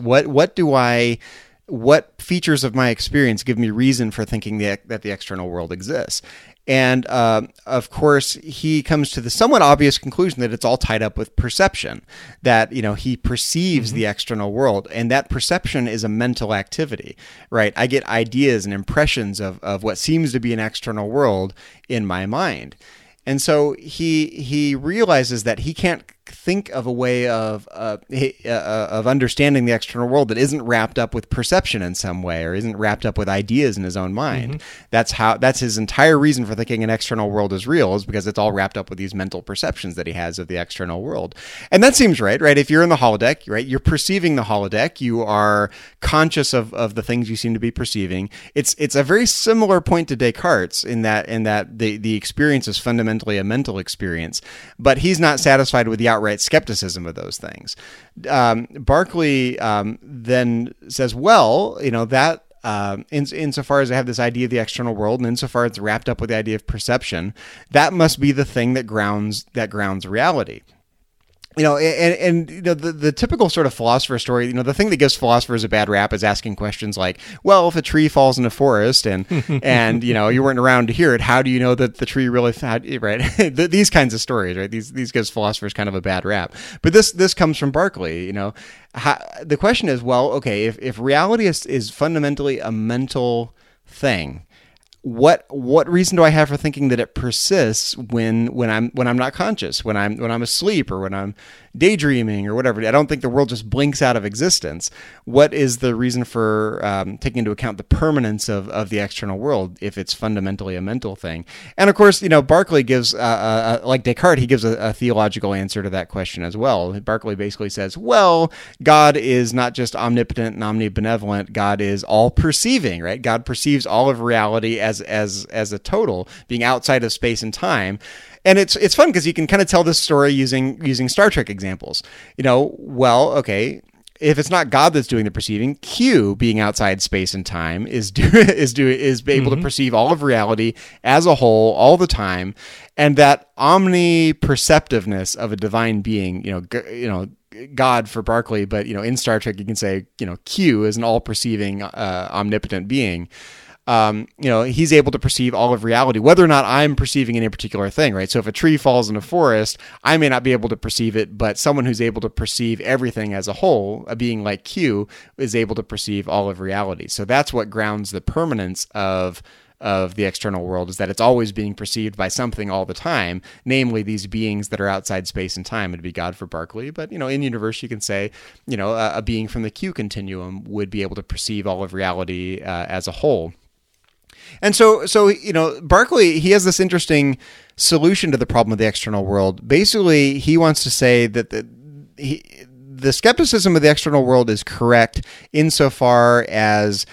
What features of my experience give me reason for thinking that the external world exists? And of course, he comes to the somewhat obvious conclusion that it's all tied up with perception, that he perceives the external world, and that perception is a mental activity, right? I get ideas and impressions of what seems to be an external world in my mind. And so he realizes that he can't think of a way of understanding the external world that isn't wrapped up with perception in some way, or isn't wrapped up with ideas in his own mind. That's his entire reason for thinking an external world is real, is because it's all wrapped up with these mental perceptions that he has of the external world. And that seems right? If you're in the holodeck, right, you're perceiving the holodeck, you are conscious of the things you seem to be perceiving. It's a very similar point to Descartes in that the experience is fundamentally a mental experience, but he's not satisfied with the outright skepticism of those things. Berkeley then says, well, that insofar as I have this idea of the external world, and insofar as it's wrapped up with the idea of perception, that must be the thing that grounds reality. The typical sort of philosopher story, the thing that gives philosophers a bad rap is asking questions like, well, if a tree falls in a forest and you weren't around to hear it, how do you know that the tree really, right? These kinds of stories, right? These gives philosophers kind of a bad rap. But this comes from Berkeley, the question is, well, okay, if reality is fundamentally a mental thing, what reason do I have for thinking that it persists when I'm not conscious, when I'm asleep, or when I'm daydreaming or whatever? I don't think the world just blinks out of existence. What is the reason for taking into account the permanence of the external world if it's fundamentally a mental thing? And of course, Berkeley gives, like Descartes, he gives a theological answer to that question as well. Berkeley basically says, well, God is not just omnipotent and omnibenevolent. God is all perceiving, right? God perceives all of reality as a total, being outside of space and time. And it's fun because you can kind of tell this story using Star Trek examples. Well, okay, if it's not God that's doing the perceiving, Q, being outside space and time, is able to perceive all of reality as a whole all the time, and that omniperceptiveness of a divine being, God for Berkeley, but in Star Trek you can say Q is an all-perceiving, omnipotent being. He's able to perceive all of reality, whether or not I'm perceiving any particular thing, right? So if a tree falls in a forest, I may not be able to perceive it, but someone who's able to perceive everything as a whole, a being like Q, is able to perceive all of reality. So that's what grounds the permanence of the external world, is that it's always being perceived by something all the time, namely these beings that are outside space and time. It'd be God for Berkeley, but in universe you can say, a being from the Q continuum would be able to perceive all of reality as a whole. And so Berkeley, he has this interesting solution to the problem of the external world. Basically, he wants to say that the skepticism of the external world is correct insofar as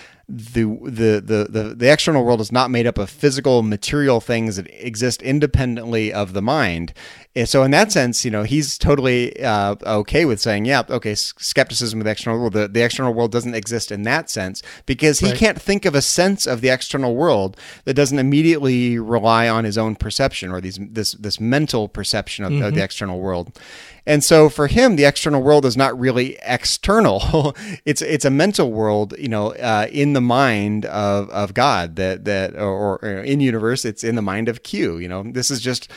the external world is not made up of physical, material things that exist independently of the mind. And so in that sense, he's totally okay with saying, skepticism of the external world. The external world doesn't exist in that sense because he can't think of a sense of the external world that doesn't immediately rely on his own perception or this mental perception of the external world. And so for him, the external world is not really external. It's a mental world, in the mind of God or in universe, it's in the mind of Q. This is just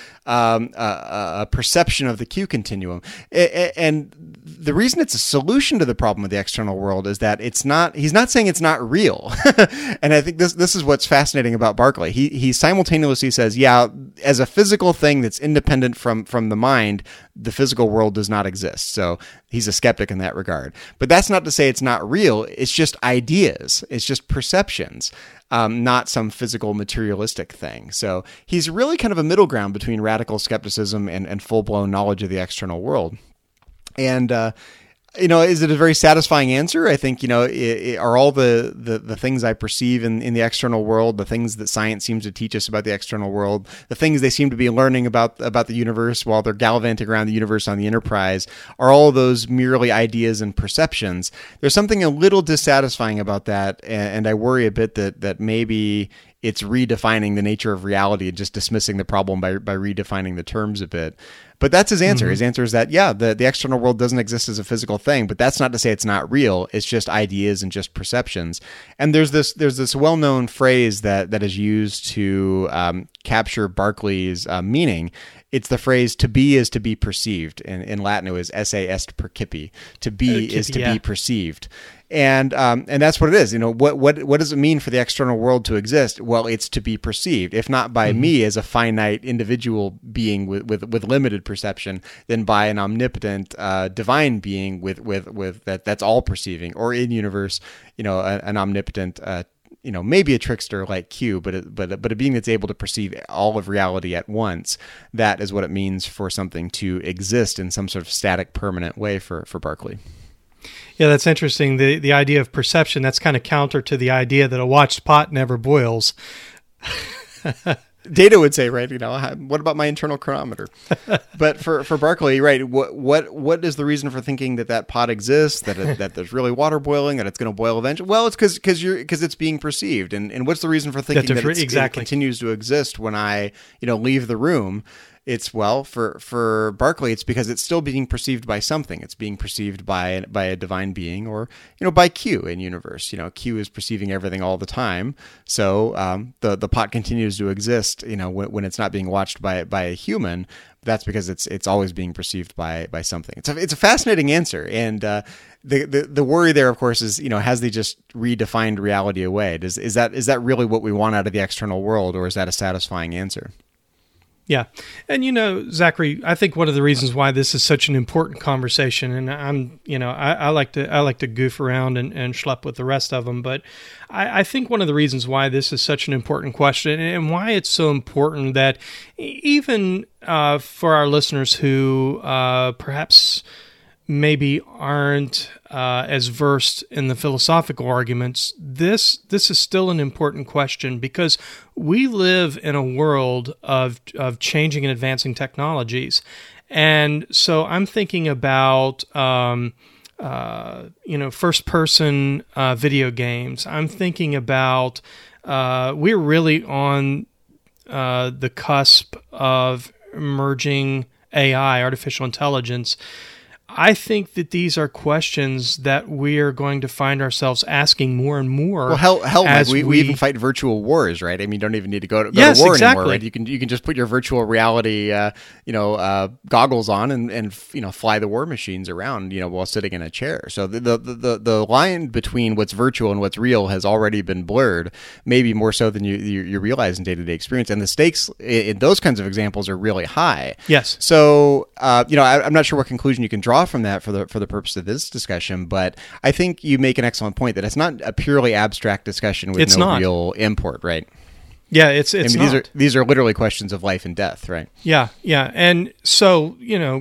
a perception of the Q continuum. And the reason it's a solution to the problem of the external world is that he's not saying it's not real. And I think this is what's fascinating about Berkeley. He simultaneously says, as a physical thing that's independent from the mind, the physical world does not exist. So he's a skeptic in that regard. But that's not to say it's not real. It's just ideas. It's just perceptions, not some physical materialistic thing. So he's really kind of a middle ground between radical skepticism and full-blown knowledge of the external world. And is it a very satisfying answer? I think, are all the things I perceive in the external world, the things that science seems to teach us about the external world, the things they seem to be learning about the universe while they're gallivanting around the universe on the Enterprise, are all of those merely ideas and perceptions? There's something a little dissatisfying about that, and I worry a bit that maybe it's redefining the nature of reality and just dismissing the problem by redefining the terms a bit. But that's his answer. His answer is that, the external world doesn't exist as a physical thing, but that's not to say it's not real. It's just ideas and just perceptions. And there's this well-known phrase that is used to capture Berkeley's meaning. It's the phrase "to be is to be perceived." In Latin, it was "esse est percipi." To be is to be perceived. And that's what it is. What does it mean for the external world to exist? Well, it's to be perceived, if not by me as a finite individual being with limited perception, then by an omnipotent divine being with that's all perceiving, or in universe, an omnipotent. Maybe a trickster like Q, but a being that's able to perceive all of reality at once. That is what it means for something to exist in some sort of static, permanent way for Berkeley. Yeah, that's interesting. The idea of perception, that's kind of counter to the idea that a watched pot never boils. Data would say, right, what about my internal chronometer? But for Berkeley, right, what is the reason for thinking that pot exists, that there's really water boiling, that it's going to boil eventually? Well, it's because it's being perceived. And what's the reason for thinking that it continues to exist when I, leave the room? It's, well, for Berkeley, it's because it's still being perceived by something. It's being perceived by a divine being, or, by Q in universe. Q is perceiving everything all the time. So the pot continues to exist, when it's not being watched by a human. That's because it's always being perceived by something. It's a fascinating answer. And the worry there, of course, is, has they just redefined reality away? Is that really what we want out of the external world, or is that a satisfying answer? Yeah. And, Zachary, I think one of the reasons why this is such an important conversation, and I like to goof around and schlep with the rest of them, but I think one of the reasons why this is such an important question, and why it's so important that even for our listeners who perhaps maybe aren't as versed in the philosophical arguments, this is still an important question, because we live in a world of changing and advancing technologies. And so I'm thinking about first-person video games. I'm thinking about we're really on the cusp of emerging AI, artificial intelligence. I think that these are questions that we are going to find ourselves asking more and more. Well, hell, Mike, we even fight virtual wars, right? I mean, you don't even need to go to war anymore, right? You can just put your virtual reality, goggles on and fly the war machines around, while sitting in a chair. So the line between what's virtual and what's real has already been blurred, maybe more so than you realize in day-to-day experience. And the stakes in those kinds of examples are really high. Yes. So, I'm not sure what conclusion you can draw from that for the purpose of this discussion, but I think you make an excellent point that it's not a purely abstract discussion with real import, right? Yeah, it's not. These are literally questions of life and death, right? Yeah, and so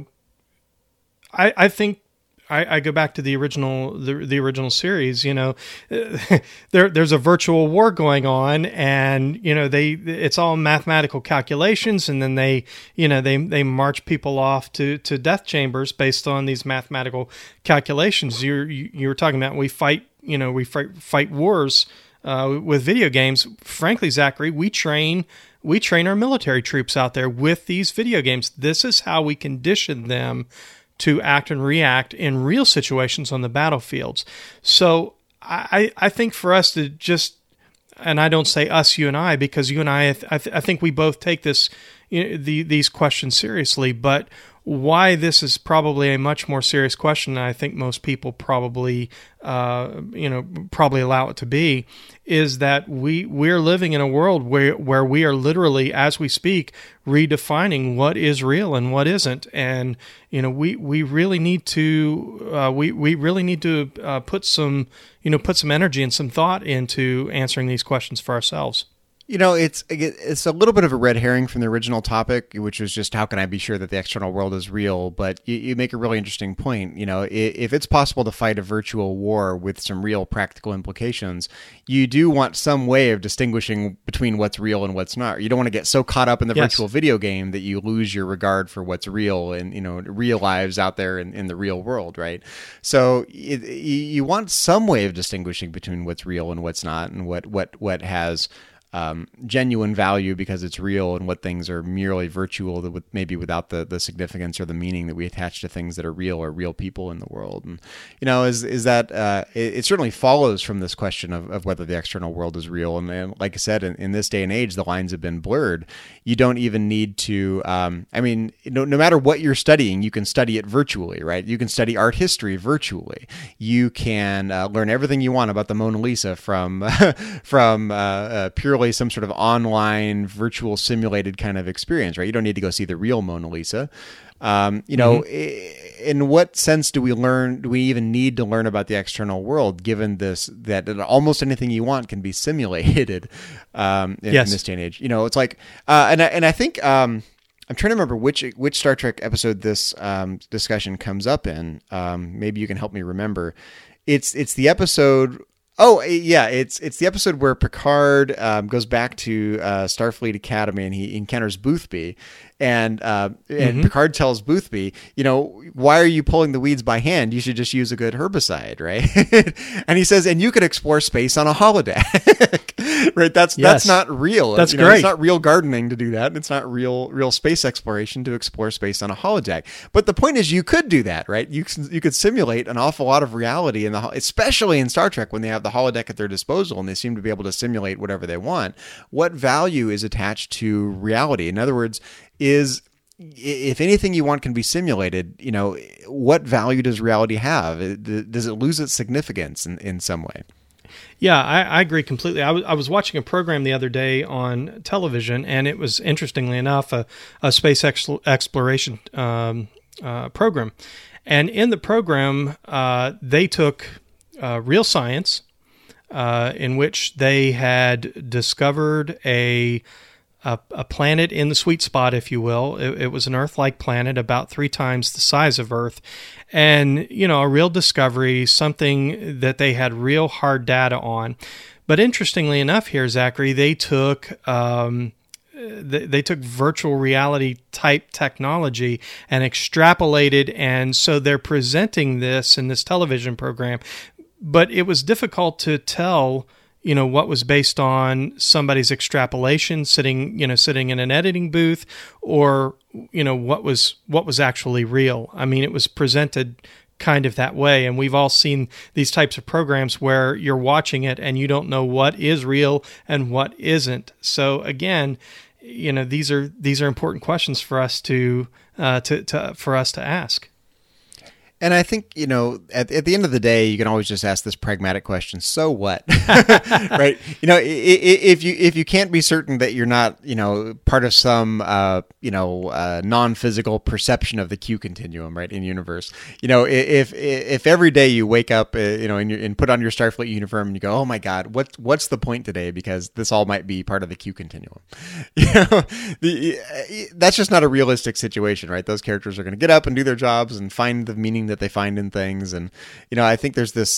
I think I go back to the original series. There's a virtual war going on, and it's all mathematical calculations, and then they march people off to death chambers based on these mathematical calculations. You were talking about we fight wars with video games. Frankly, Zachary, we train our military troops out there with these video games. This is how we condition them to act and react in real situations on the battlefields. So I think for us to just, and I don't say us, you and I, because you and I think we both take this, these questions seriously, but why this is probably a much more serious question than I think most people probably allow it to be, is that we're living in a world where we are literally, as we speak, redefining what is real and what isn't, and we really need to put some energy and some thought into answering these questions for ourselves. It's a little bit of a red herring from the original topic, which was just how can I be sure that the external world is real? But you make a really interesting point. If it's possible to fight a virtual war with some real practical implications, you do want some way of distinguishing between what's real and what's not. You don't want to get so caught up in the virtual video game that you lose your regard for what's real and real lives out there in the real world, right? So you want some way of distinguishing between what's real and what's not, and what has genuine value because it's real, and what things are merely virtual, that maybe without the significance or the meaning that we attach to things that are real or real people in the world. And is that it certainly follows from this question of whether the external world is real. And like I said, in this day and age, the lines have been blurred. You don't even need to. No matter what you're studying, you can study it virtually, right? You can study art history virtually. You can learn everything you want about the Mona Lisa from purely some sort of online virtual simulated kind of experience, right? You don't need to go see the real Mona Lisa. In what sense do we even need to learn about the external world, given that almost anything you want can be simulated in this day and age? It's like, and I think I'm trying to remember which Star Trek episode this discussion comes up in. Maybe you can help me remember. It's the episode. Oh, yeah, it's the episode where Picard goes back to Starfleet Academy and he encounters Boothby, and Picard tells Boothby, why are you pulling the weeds by hand? You should just use a good herbicide, right? And he says, and you could explore space on a holodeck, right? That's not real. That's great. It's not real gardening to do that. It's not real space exploration to explore space on a holodeck. But the point is, you could do that, right? You could simulate an awful lot of reality especially in Star Trek when they have the holodeck at their disposal and they seem to be able to simulate whatever they want. What value is attached to reality? In other words, if anything you want can be simulated, what value does reality have? Does it lose its significance in some way? Yeah, I agree completely. I was watching a program the other day on television, and it was, interestingly enough, a space exploration program. And in the program, they took real science, in which they had discovered a planet in the sweet spot, if you will. It was an Earth-like planet, about 3 times the size of Earth. And, a real discovery, something that they had real hard data on. But interestingly enough here, Zachary, they took virtual reality type technology and extrapolated. And so they're presenting this in this television program. But it was difficult to tell what was based on somebody's extrapolation, sitting in an editing booth, or what was actually real. I mean, it was presented kind of that way, and we've all seen these types of programs where you're watching it and you don't know what is real and what isn't. So again, these are important questions for us to ask. And I think, at the end of the day, you can always just ask this pragmatic question: so what? Right? If you can't be certain that you're not, part of some, non-physical perception of the Q continuum, right, in universe. If every day you wake up, and put on your Starfleet uniform and you go, oh my God, what's the point today? Because this all might be part of the Q continuum. That's just not a realistic situation, right? Those characters are going to get up and do their jobs and find the meaning that they find in things. And, I think there's this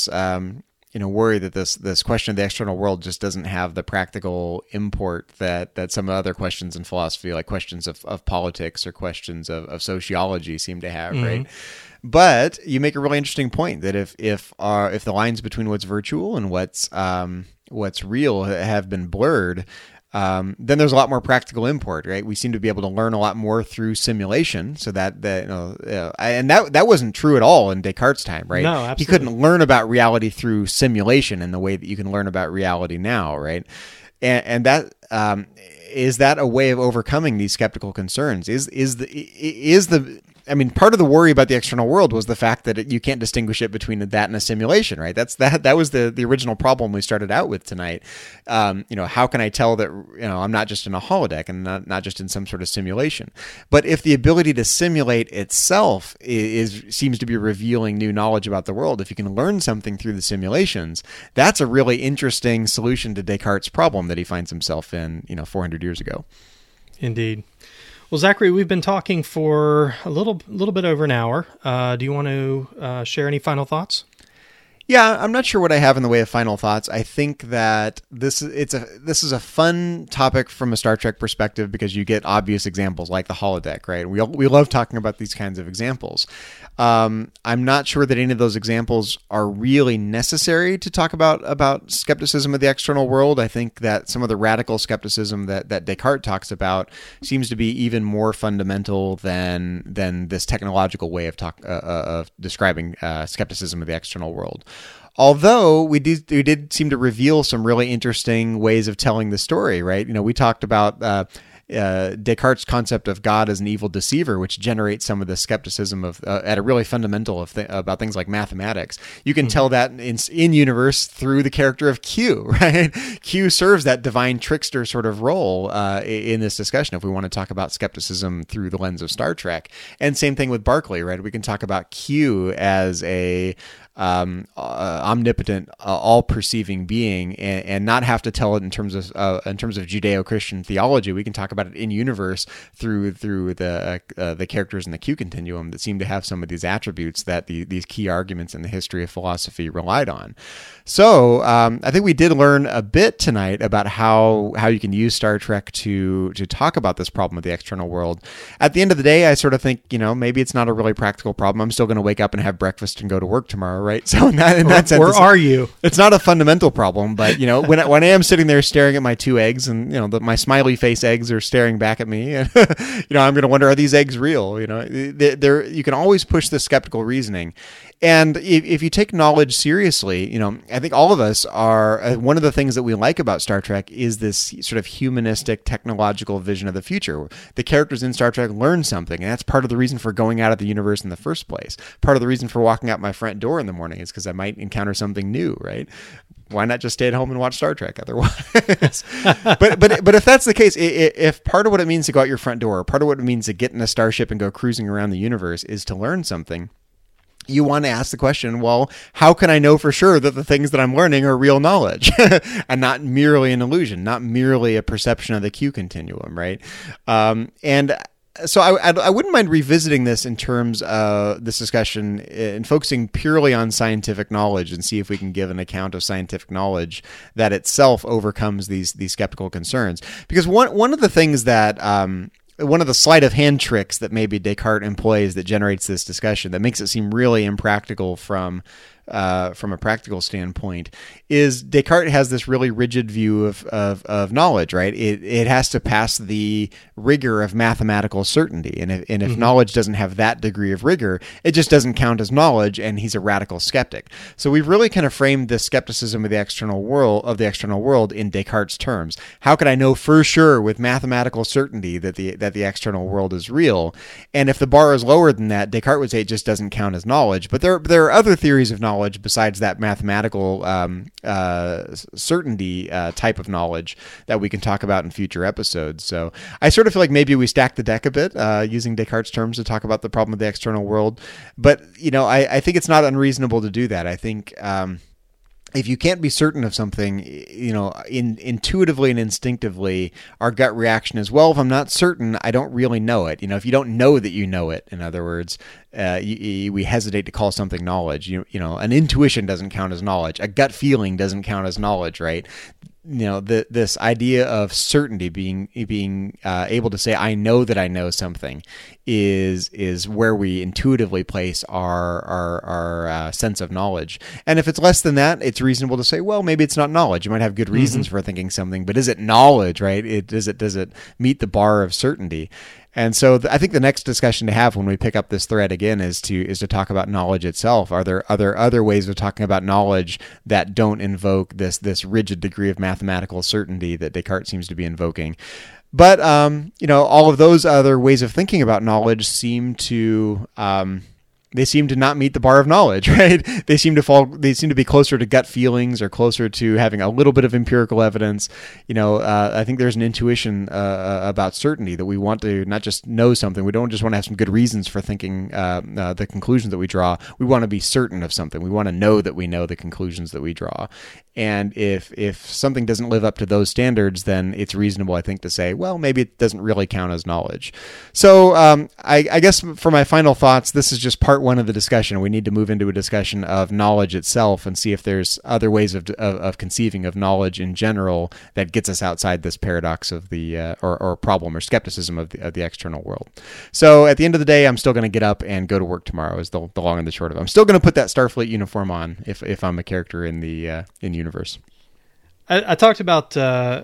worry that this question of the external world just doesn't have the practical import that some of the other questions in philosophy, like questions of politics or questions of sociology, seem to have, right? But you make a really interesting point that if the lines between what's virtual and what's real have been blurred, then there's a lot more practical import, right? We seem to be able to learn a lot more through simulation. So and that wasn't true at all in Descartes' time, right? No, absolutely. He couldn't learn about reality through simulation in the way that you can learn about reality now, right? And that is that a way of overcoming these skeptical concerns? Part of the worry about the external world was the fact that you can't distinguish it between that and a simulation, right? That was the original problem we started out with tonight. How can I tell that I'm not just in a holodeck and not just in some sort of simulation? But if the ability to simulate itself seems to be revealing new knowledge about the world, if you can learn something through the simulations, that's a really interesting solution to Descartes' problem that he finds himself in 400 years ago. Indeed. Well, Zachary, we've been talking for a little bit over an hour. Do you want to share any final thoughts? Yeah, I'm not sure what I have in the way of final thoughts. I think that this is a fun topic from a Star Trek perspective because you get obvious examples like the holodeck, right? We love talking about these kinds of examples. I'm not sure that any of those examples are really necessary to talk about skepticism of the external world. I think that some of the radical skepticism that Descartes talks about seems to be even more fundamental than this technological way of describing skepticism of the external world. Although we did seem to reveal some really interesting ways of telling the story, right? We talked about Descartes' concept of God as an evil deceiver, which generates some of the skepticism of at a really fundamental about things like mathematics. You can tell that in universe through the character of Q, right? Q serves that divine trickster sort of role in this discussion if we want to talk about skepticism through the lens of Star Trek. And same thing with Barclay, right? We can talk about Q as a omnipotent, all-perceiving being, and not have to tell it in terms of Judeo-Christian theology. We can talk about it in universe through the characters in the Q continuum that seem to have some of these attributes that these key arguments in the history of philosophy relied on. So I think we did learn a bit tonight about how you can use Star Trek to talk about this problem of the external world. At the end of the day, I sort of think, maybe it's not a really practical problem. I'm still going to wake up and have breakfast and go to work tomorrow, right? So in that sense, where are you? It's not a fundamental problem, but when I am sitting there staring at my 2 eggs, and my smiley face eggs are staring back at me, and I'm going to wonder, are these eggs real? You can always push the skeptical reasoning. And if you take knowledge seriously, I think all of us are, one of the things that we like about Star Trek is this sort of humanistic, technological vision of the future. The characters in Star Trek learn something, and that's part of the reason for going out of the universe in the first place. Part of the reason for walking out my front door in the morning is because I might encounter something new, right? Why not just stay at home and watch Star Trek otherwise? but if that's the case, if part of what it means to go out your front door, part of what it means to get in a starship and go cruising around the universe is to learn something, you want to ask the question, well, how can I know for sure that the things that I'm learning are real knowledge and not merely an illusion, not merely a perception of the Q continuum, right? And so I wouldn't mind revisiting this in terms of this discussion and focusing purely on scientific knowledge and see if we can give an account of scientific knowledge that itself overcomes these skeptical concerns. Because one of the things that one of the sleight of hand tricks that maybe Descartes employs that generates this discussion that makes it seem really impractical from a practical standpoint is Descartes has this really rigid view of knowledge, right? It has to pass the rigor of mathematical certainty. And if knowledge doesn't have that degree of rigor, it just doesn't count as knowledge, and he's a radical skeptic. So we've really kind of framed the skepticism of the external world in Descartes' terms. How can I know for sure with mathematical certainty that the external world is real? And if the bar is lower than that, Descartes would say it just doesn't count as knowledge. But there are other theories of knowledge besides that mathematical certainty type of knowledge that we can talk about in future episodes. So I sort of feel like maybe we stack the deck a bit using Descartes' terms to talk about the problem of the external world. But, I think it's not unreasonable to do that. I think if you can't be certain of something, intuitively and instinctively, our gut reaction is, well, if I'm not certain, I don't really know it. If you don't know that you know it, in other words, we hesitate to call something knowledge. An intuition doesn't count as knowledge. A gut feeling doesn't count as knowledge, right? This idea of certainty, being able to say, I know that I know something, is where we intuitively place our sense of knowledge. And if it's less than that, it's reasonable to say, well, maybe it's not knowledge. You might have good reasons for thinking something, but is it knowledge, right? Does it meet the bar of certainty? And so I think the next discussion to have when we pick up this thread again is to talk about knowledge itself. Are there other ways of talking about knowledge that don't invoke this rigid degree of mathematical certainty that Descartes seems to be invoking? But all of those other ways of thinking about knowledge seem to not meet the bar of knowledge, right? They seem to be closer to gut feelings or closer to having a little bit of empirical evidence. I think there's an intuition about certainty that we want to not just know something. We don't just want to have some good reasons for thinking the conclusions that we draw. We want to be certain of something. We want to know that we know the conclusions that we draw. And if something doesn't live up to those standards, then it's reasonable, I think, to say, well, maybe it doesn't really count as knowledge. So I guess for my final thoughts, this is just part one of the discussion. We need to move into a discussion of knowledge itself and see if there's other ways of conceiving of knowledge in general that gets us outside this paradox of the or problem or skepticism of the external world. So at the end of the day, I'm still going to get up and go to work tomorrow. Is the long and the short of it. I'm still going to put that Starfleet uniform on if I'm a character in the universe. I talked about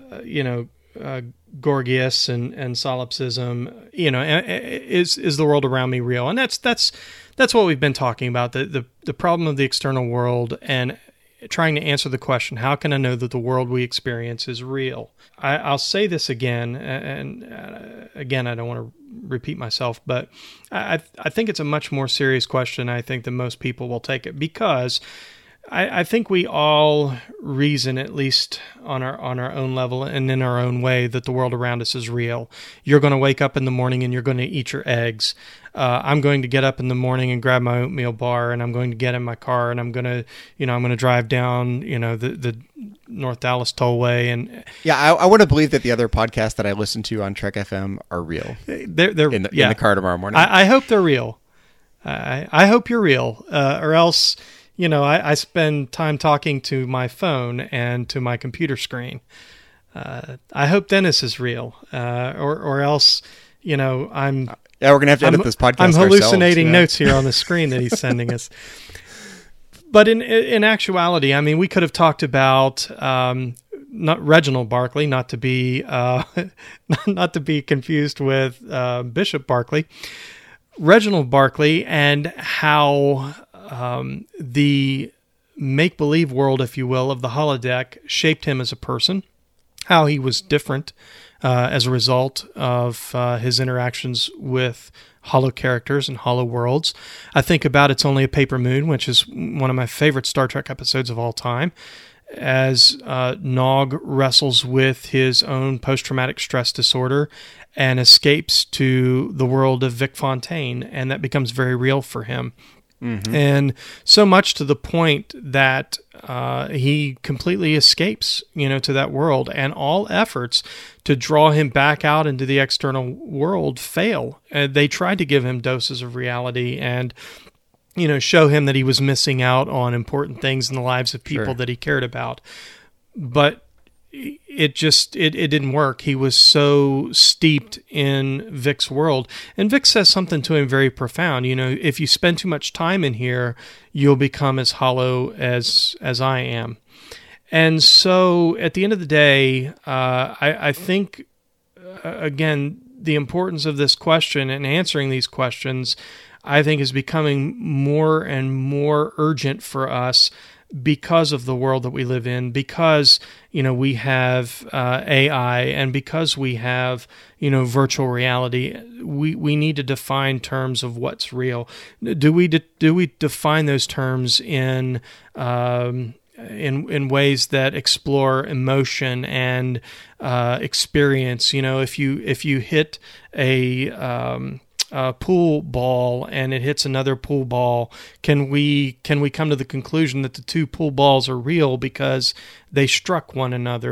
Gorgias and solipsism. Is the world around me real? And that's what we've been talking about, the problem of the external world and trying to answer the question, how can I know that the world we experience is real? I'll say this again, and again, I don't want to repeat myself, but I think it's a much more serious question, I think, than most people will take it, because I think we all reason, at least on our own level and in our own way, that the world around us is real. You're going to wake up in the morning and you're going to eat your eggs. I'm going to get up in the morning and grab my oatmeal bar, and I'm going to get in my car, and I'm going to drive down, the North Dallas Tollway. And yeah, I want to believe that the other podcasts that I listen to on Trek FM are real. They're in the car tomorrow morning. I hope they're real. I hope you're real, or else. I spend time talking to my phone and to my computer screen. I hope Dennis is real, or else, I'm... Yeah, we're going to have to edit this podcast I'm hallucinating ourselves, notes here on the screen that he's sending us. But in actuality, I mean, we could have talked about not Reginald Barclay, not to be confused with Bishop Barclay. Reginald Barclay, and how the make-believe world, if you will, of the holodeck shaped him as a person, how he was different as a result of his interactions with holo characters and holo worlds. I think about It's Only a Paper Moon, which is one of my favorite Star Trek episodes of all time, as Nog wrestles with his own post-traumatic stress disorder and escapes to the world of Vic Fontaine, and that becomes very real for him. Mm-hmm. And so much to the point that he completely escapes, to that world, and all efforts to draw him back out into the external world fail. They tried to give him doses of reality and, show him that he was missing out on important things in the lives of people that he cared about. But it didn't work. He was so steeped in Vic's world. And Vic says something to him very profound. If you spend too much time in here, you'll become as hollow as I am. And so at the end of the day, I think, again, the importance of this question and answering these questions, I think, is becoming more and more urgent for us because of the world that we live in, because, we have AI, and because we have, virtual reality. We need to define terms of what's real. Do we define those terms in ways that explore emotion and experience? If you hit a pool ball and it hits another pool ball, can we come to the conclusion that the two pool balls are real because they struck one another?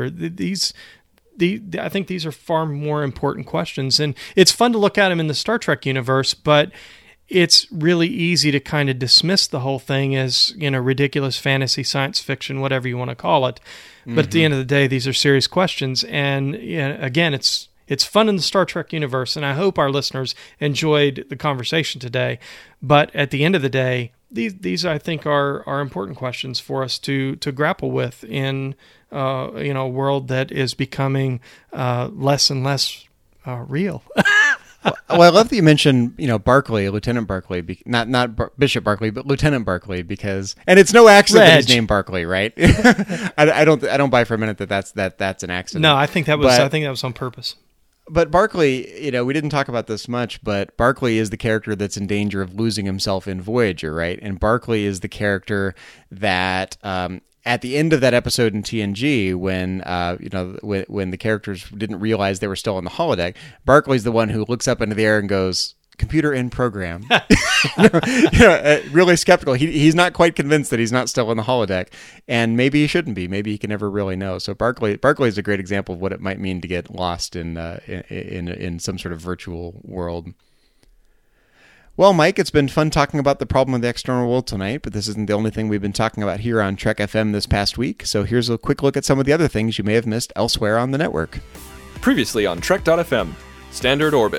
I think these are far more important questions, and it's fun to look at them in the Star Trek universe, but it's really easy to kind of dismiss the whole thing as, ridiculous fantasy, science fiction, whatever you want to call it. Mm-hmm. But at the end of the day, these are serious questions, and again, it's fun in the Star Trek universe, and I hope our listeners enjoyed the conversation today. But at the end of the day, these I think are important questions for us to grapple with in a world that is becoming less and less real. Well, I love that you mentioned, Barclay, Lieutenant Barclay, not Bishop Barclay, but Lieutenant Barclay, and it's no accident that he's named Barclay, right? I don't buy for a minute that's an accident. No, I think that was on purpose. But Barclay, we didn't talk about this much, but Barclay is the character that's in danger of losing himself in Voyager, right? And Barclay is the character that, at the end of that episode in TNG, when when the characters didn't realize they were still on the holodeck, Barclay's the one who looks up into the air and goes, "Computer in program." Really skeptical. He's not quite convinced that he's not still in the holodeck, and maybe he shouldn't be. Maybe he can never really know. So Barclay is a great example of what it might mean to get lost in some sort of virtual world. Well, Mike, it's been fun talking about the problem of the external world tonight, but this isn't the only thing we've been talking about here on Trek FM this past week. So here's a quick look at some of the other things you may have missed elsewhere on the network. Previously on Trek.fm, Standard Orbit.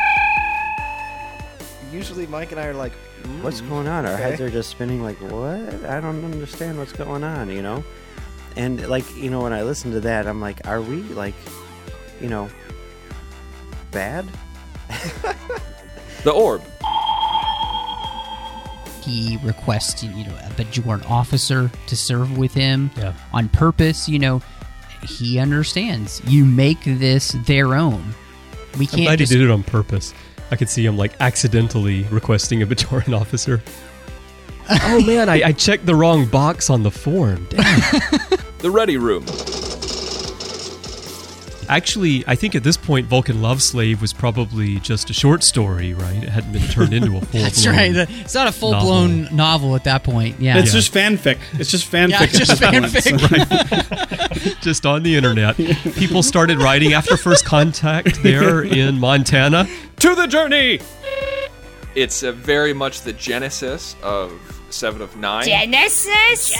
Usually Mike and I are like, what's going on? Our heads are just spinning like, what? I don't understand what's going on, And when I listen to that, I'm like, are we bad? The Orb. He requests, a Bajoran officer to serve with him on purpose. He understands. You make this their own. We can't. I'm glad he did it on purpose. I could see him accidentally requesting a Bajoran officer. Oh man, I checked the wrong box on the form. Damn. The Ready Room. Actually, I think at this point, Vulcan Love Slave was probably just a short story, right? It hadn't been turned into a full-blown That's right. It's not a full-blown novel at that point. Yeah, It's just fanfic. It's just fanfic. Yeah, it's just fanfic. Right. Just on the internet. People started writing after First Contact there in Montana. To the journey! It's very much the genesis of Seven of Nine. Genesis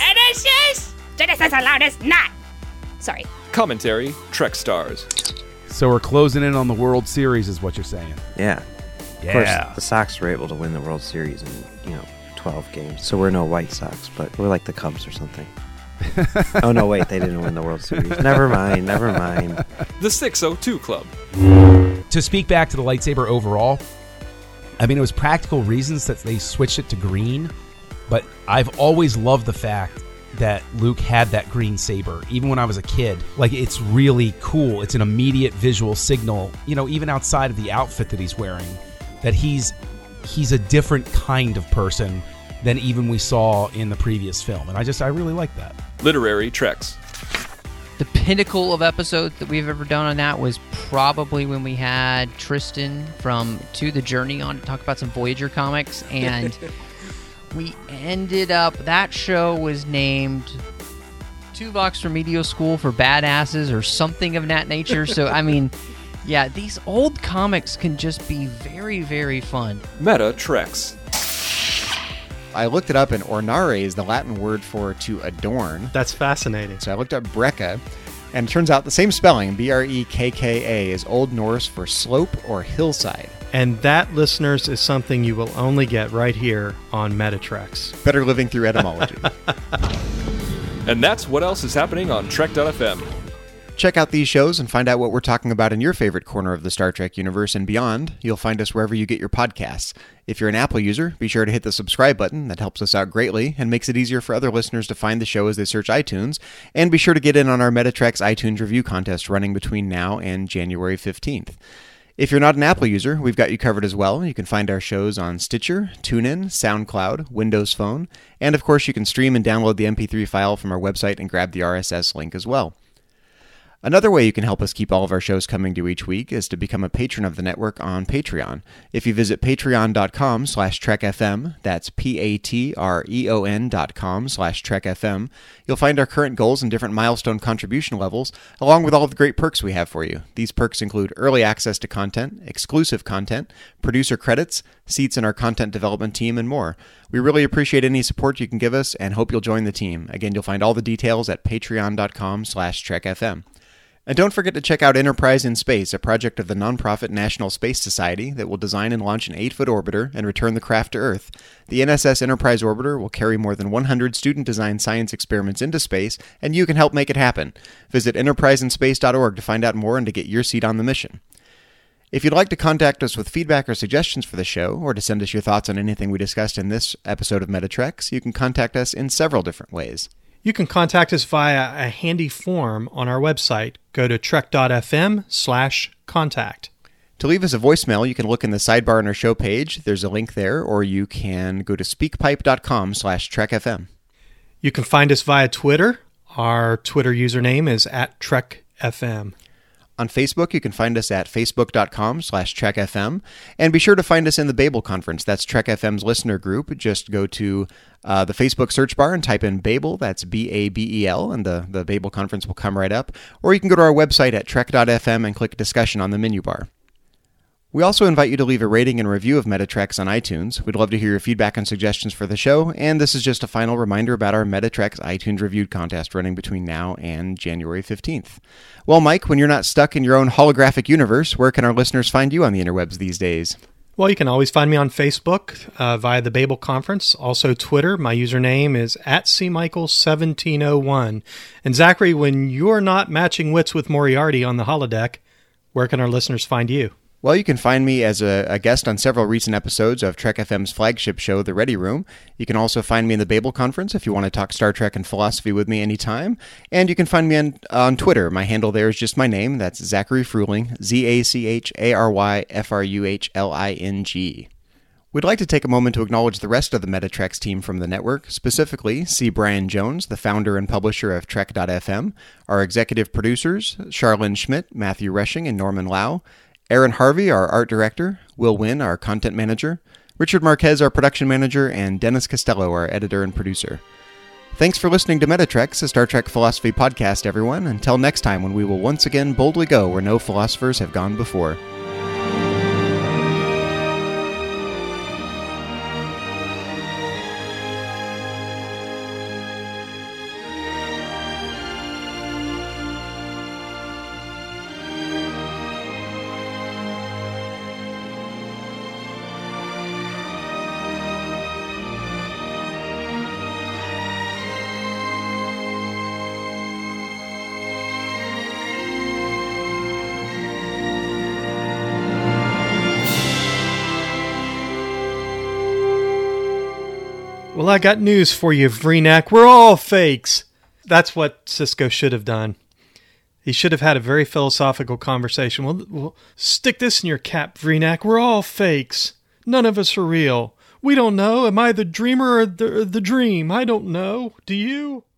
allowed us not. Sorry. Commentary, Trek Stars. So we're closing in on the World Series is what you're saying. Yeah. Yeah. Of course, the Sox were able to win the World Series in, 12 games. So we're no White Sox, but we're like the Cubs or something. Oh, no, wait, they didn't win the World Series. Never mind. The 602 Club. To speak back to the lightsaber overall, I mean, it was practical reasons that they switched it to green, but I've always loved the fact that Luke had that green saber, even when I was a kid. Like, it's really cool. It's an immediate visual signal, even outside of the outfit that he's wearing, that he's a different kind of person than even we saw in the previous film. And I really like that. Literary Treks. The pinnacle of episodes that we've ever done on that was probably when we had Tristan from To the Journey on to talk about some Voyager comics, and we ended up, that show was named Tuvok's Remedial School for Badasses or something of that nature. So, I mean, yeah, these old comics can just be very, very fun. Meta Treks. I looked it up, and ornare is the Latin word for to adorn. That's fascinating. So I looked up brekka, and it turns out the same spelling, B-R-E-K-K-A, is Old Norse for slope or hillside. And that, listeners, is something you will only get right here on Metatreks. Better living through etymology. And that's what else is happening on Trek.fm. Check out these shows and find out what we're talking about in your favorite corner of the Star Trek universe and beyond. You'll find us wherever you get your podcasts. If you're an Apple user, be sure to hit the subscribe button. That helps us out greatly and makes it easier for other listeners to find the show as they search iTunes. And be sure to get in on our Metatreks iTunes review contest running between now and January 15th. If you're not an Apple user, we've got you covered as well. You can find our shows on Stitcher, TuneIn, SoundCloud, Windows Phone, and of course you can stream and download the MP3 file from our website and grab the RSS link as well. Another way you can help us keep all of our shows coming to each week is to become a patron of the network on Patreon. If you visit patreon.com/trekfm, that's patreon.com/trekfm, you'll find our current goals and different milestone contribution levels, along with all of the great perks we have for you. These perks include early access to content, exclusive content, producer credits, seats in our content development team, and more. We really appreciate any support you can give us and hope you'll join the team. Again, you'll find all the details at patreon.com/trekfm. And don't forget to check out Enterprise in Space, a project of the nonprofit National Space Society that will design and launch an 8-foot orbiter and return the craft to Earth. The NSS Enterprise orbiter will carry more than 100 student-designed science experiments into space, and you can help make it happen. Visit enterpriseinspace.org to find out more and to get your seat on the mission. If you'd like to contact us with feedback or suggestions for the show, or to send us your thoughts on anything we discussed in this episode of Metatreks, you can contact us in several different ways. You can contact us via a handy form on our website. Go to trek.fm/contact. To leave us a voicemail, you can look in the sidebar on our show page. There's a link there, or you can go to speakpipe.com/trekfm. You can find us via Twitter. Our Twitter username is @TrekFM. On Facebook, you can find us at facebook.com/TrekFM. And be sure to find us in the Babel Conference. That's Trek FM's listener group. Just go to the Facebook search bar and type in Babel. That's B-A-B-E-L, and the Babel Conference will come right up. Or you can go to our website at trek.fm and click Discussion on the menu bar. We also invite you to leave a rating and review of Metatreks on iTunes. We'd love to hear your feedback and suggestions for the show, and this is just a final reminder about our Metatreks iTunes Review contest running between now and January 15th. Well, Mike, when you're not stuck in your own holographic universe, where can our listeners find you on the interwebs these days? Well, you can always find me on Facebook via the Babel Conference. Also Twitter. My username is @cmichael1701. And Zachary, when you're not matching wits with Moriarty on the holodeck, where can our listeners find you? Well, you can find me as a guest on several recent episodes of Trek FM's flagship show, The Ready Room. You can also find me in the Babel Conference if you want to talk Star Trek and philosophy with me anytime. And you can find me on Twitter. My handle there is just my name. That's Zachary Fruhling, ZACHARYFRUHLING. We'd like to take a moment to acknowledge the rest of the Metatrex team from the network, specifically C. Brian Jones, the founder and publisher of Trek.fm, our executive producers, Charlene Schmidt, Matthew Rushing, and Norman Lau, Aaron Harvey, our art director, Will Wynn, our content manager, Richard Marquez, our production manager, and Dennis Costello, our editor and producer. Thanks for listening to Metatrex, a Star Trek philosophy podcast, everyone. Until next time, when we will once again boldly go where no philosophers have gone before. Well, I got news for you, Vreenak. We're all fakes. That's what Sisko should have done. He should have had a very philosophical conversation. Well, stick this in your cap, Vreenak. We're all fakes. None of us are real. We don't know. Am I the dreamer or the dream? I don't know. Do you?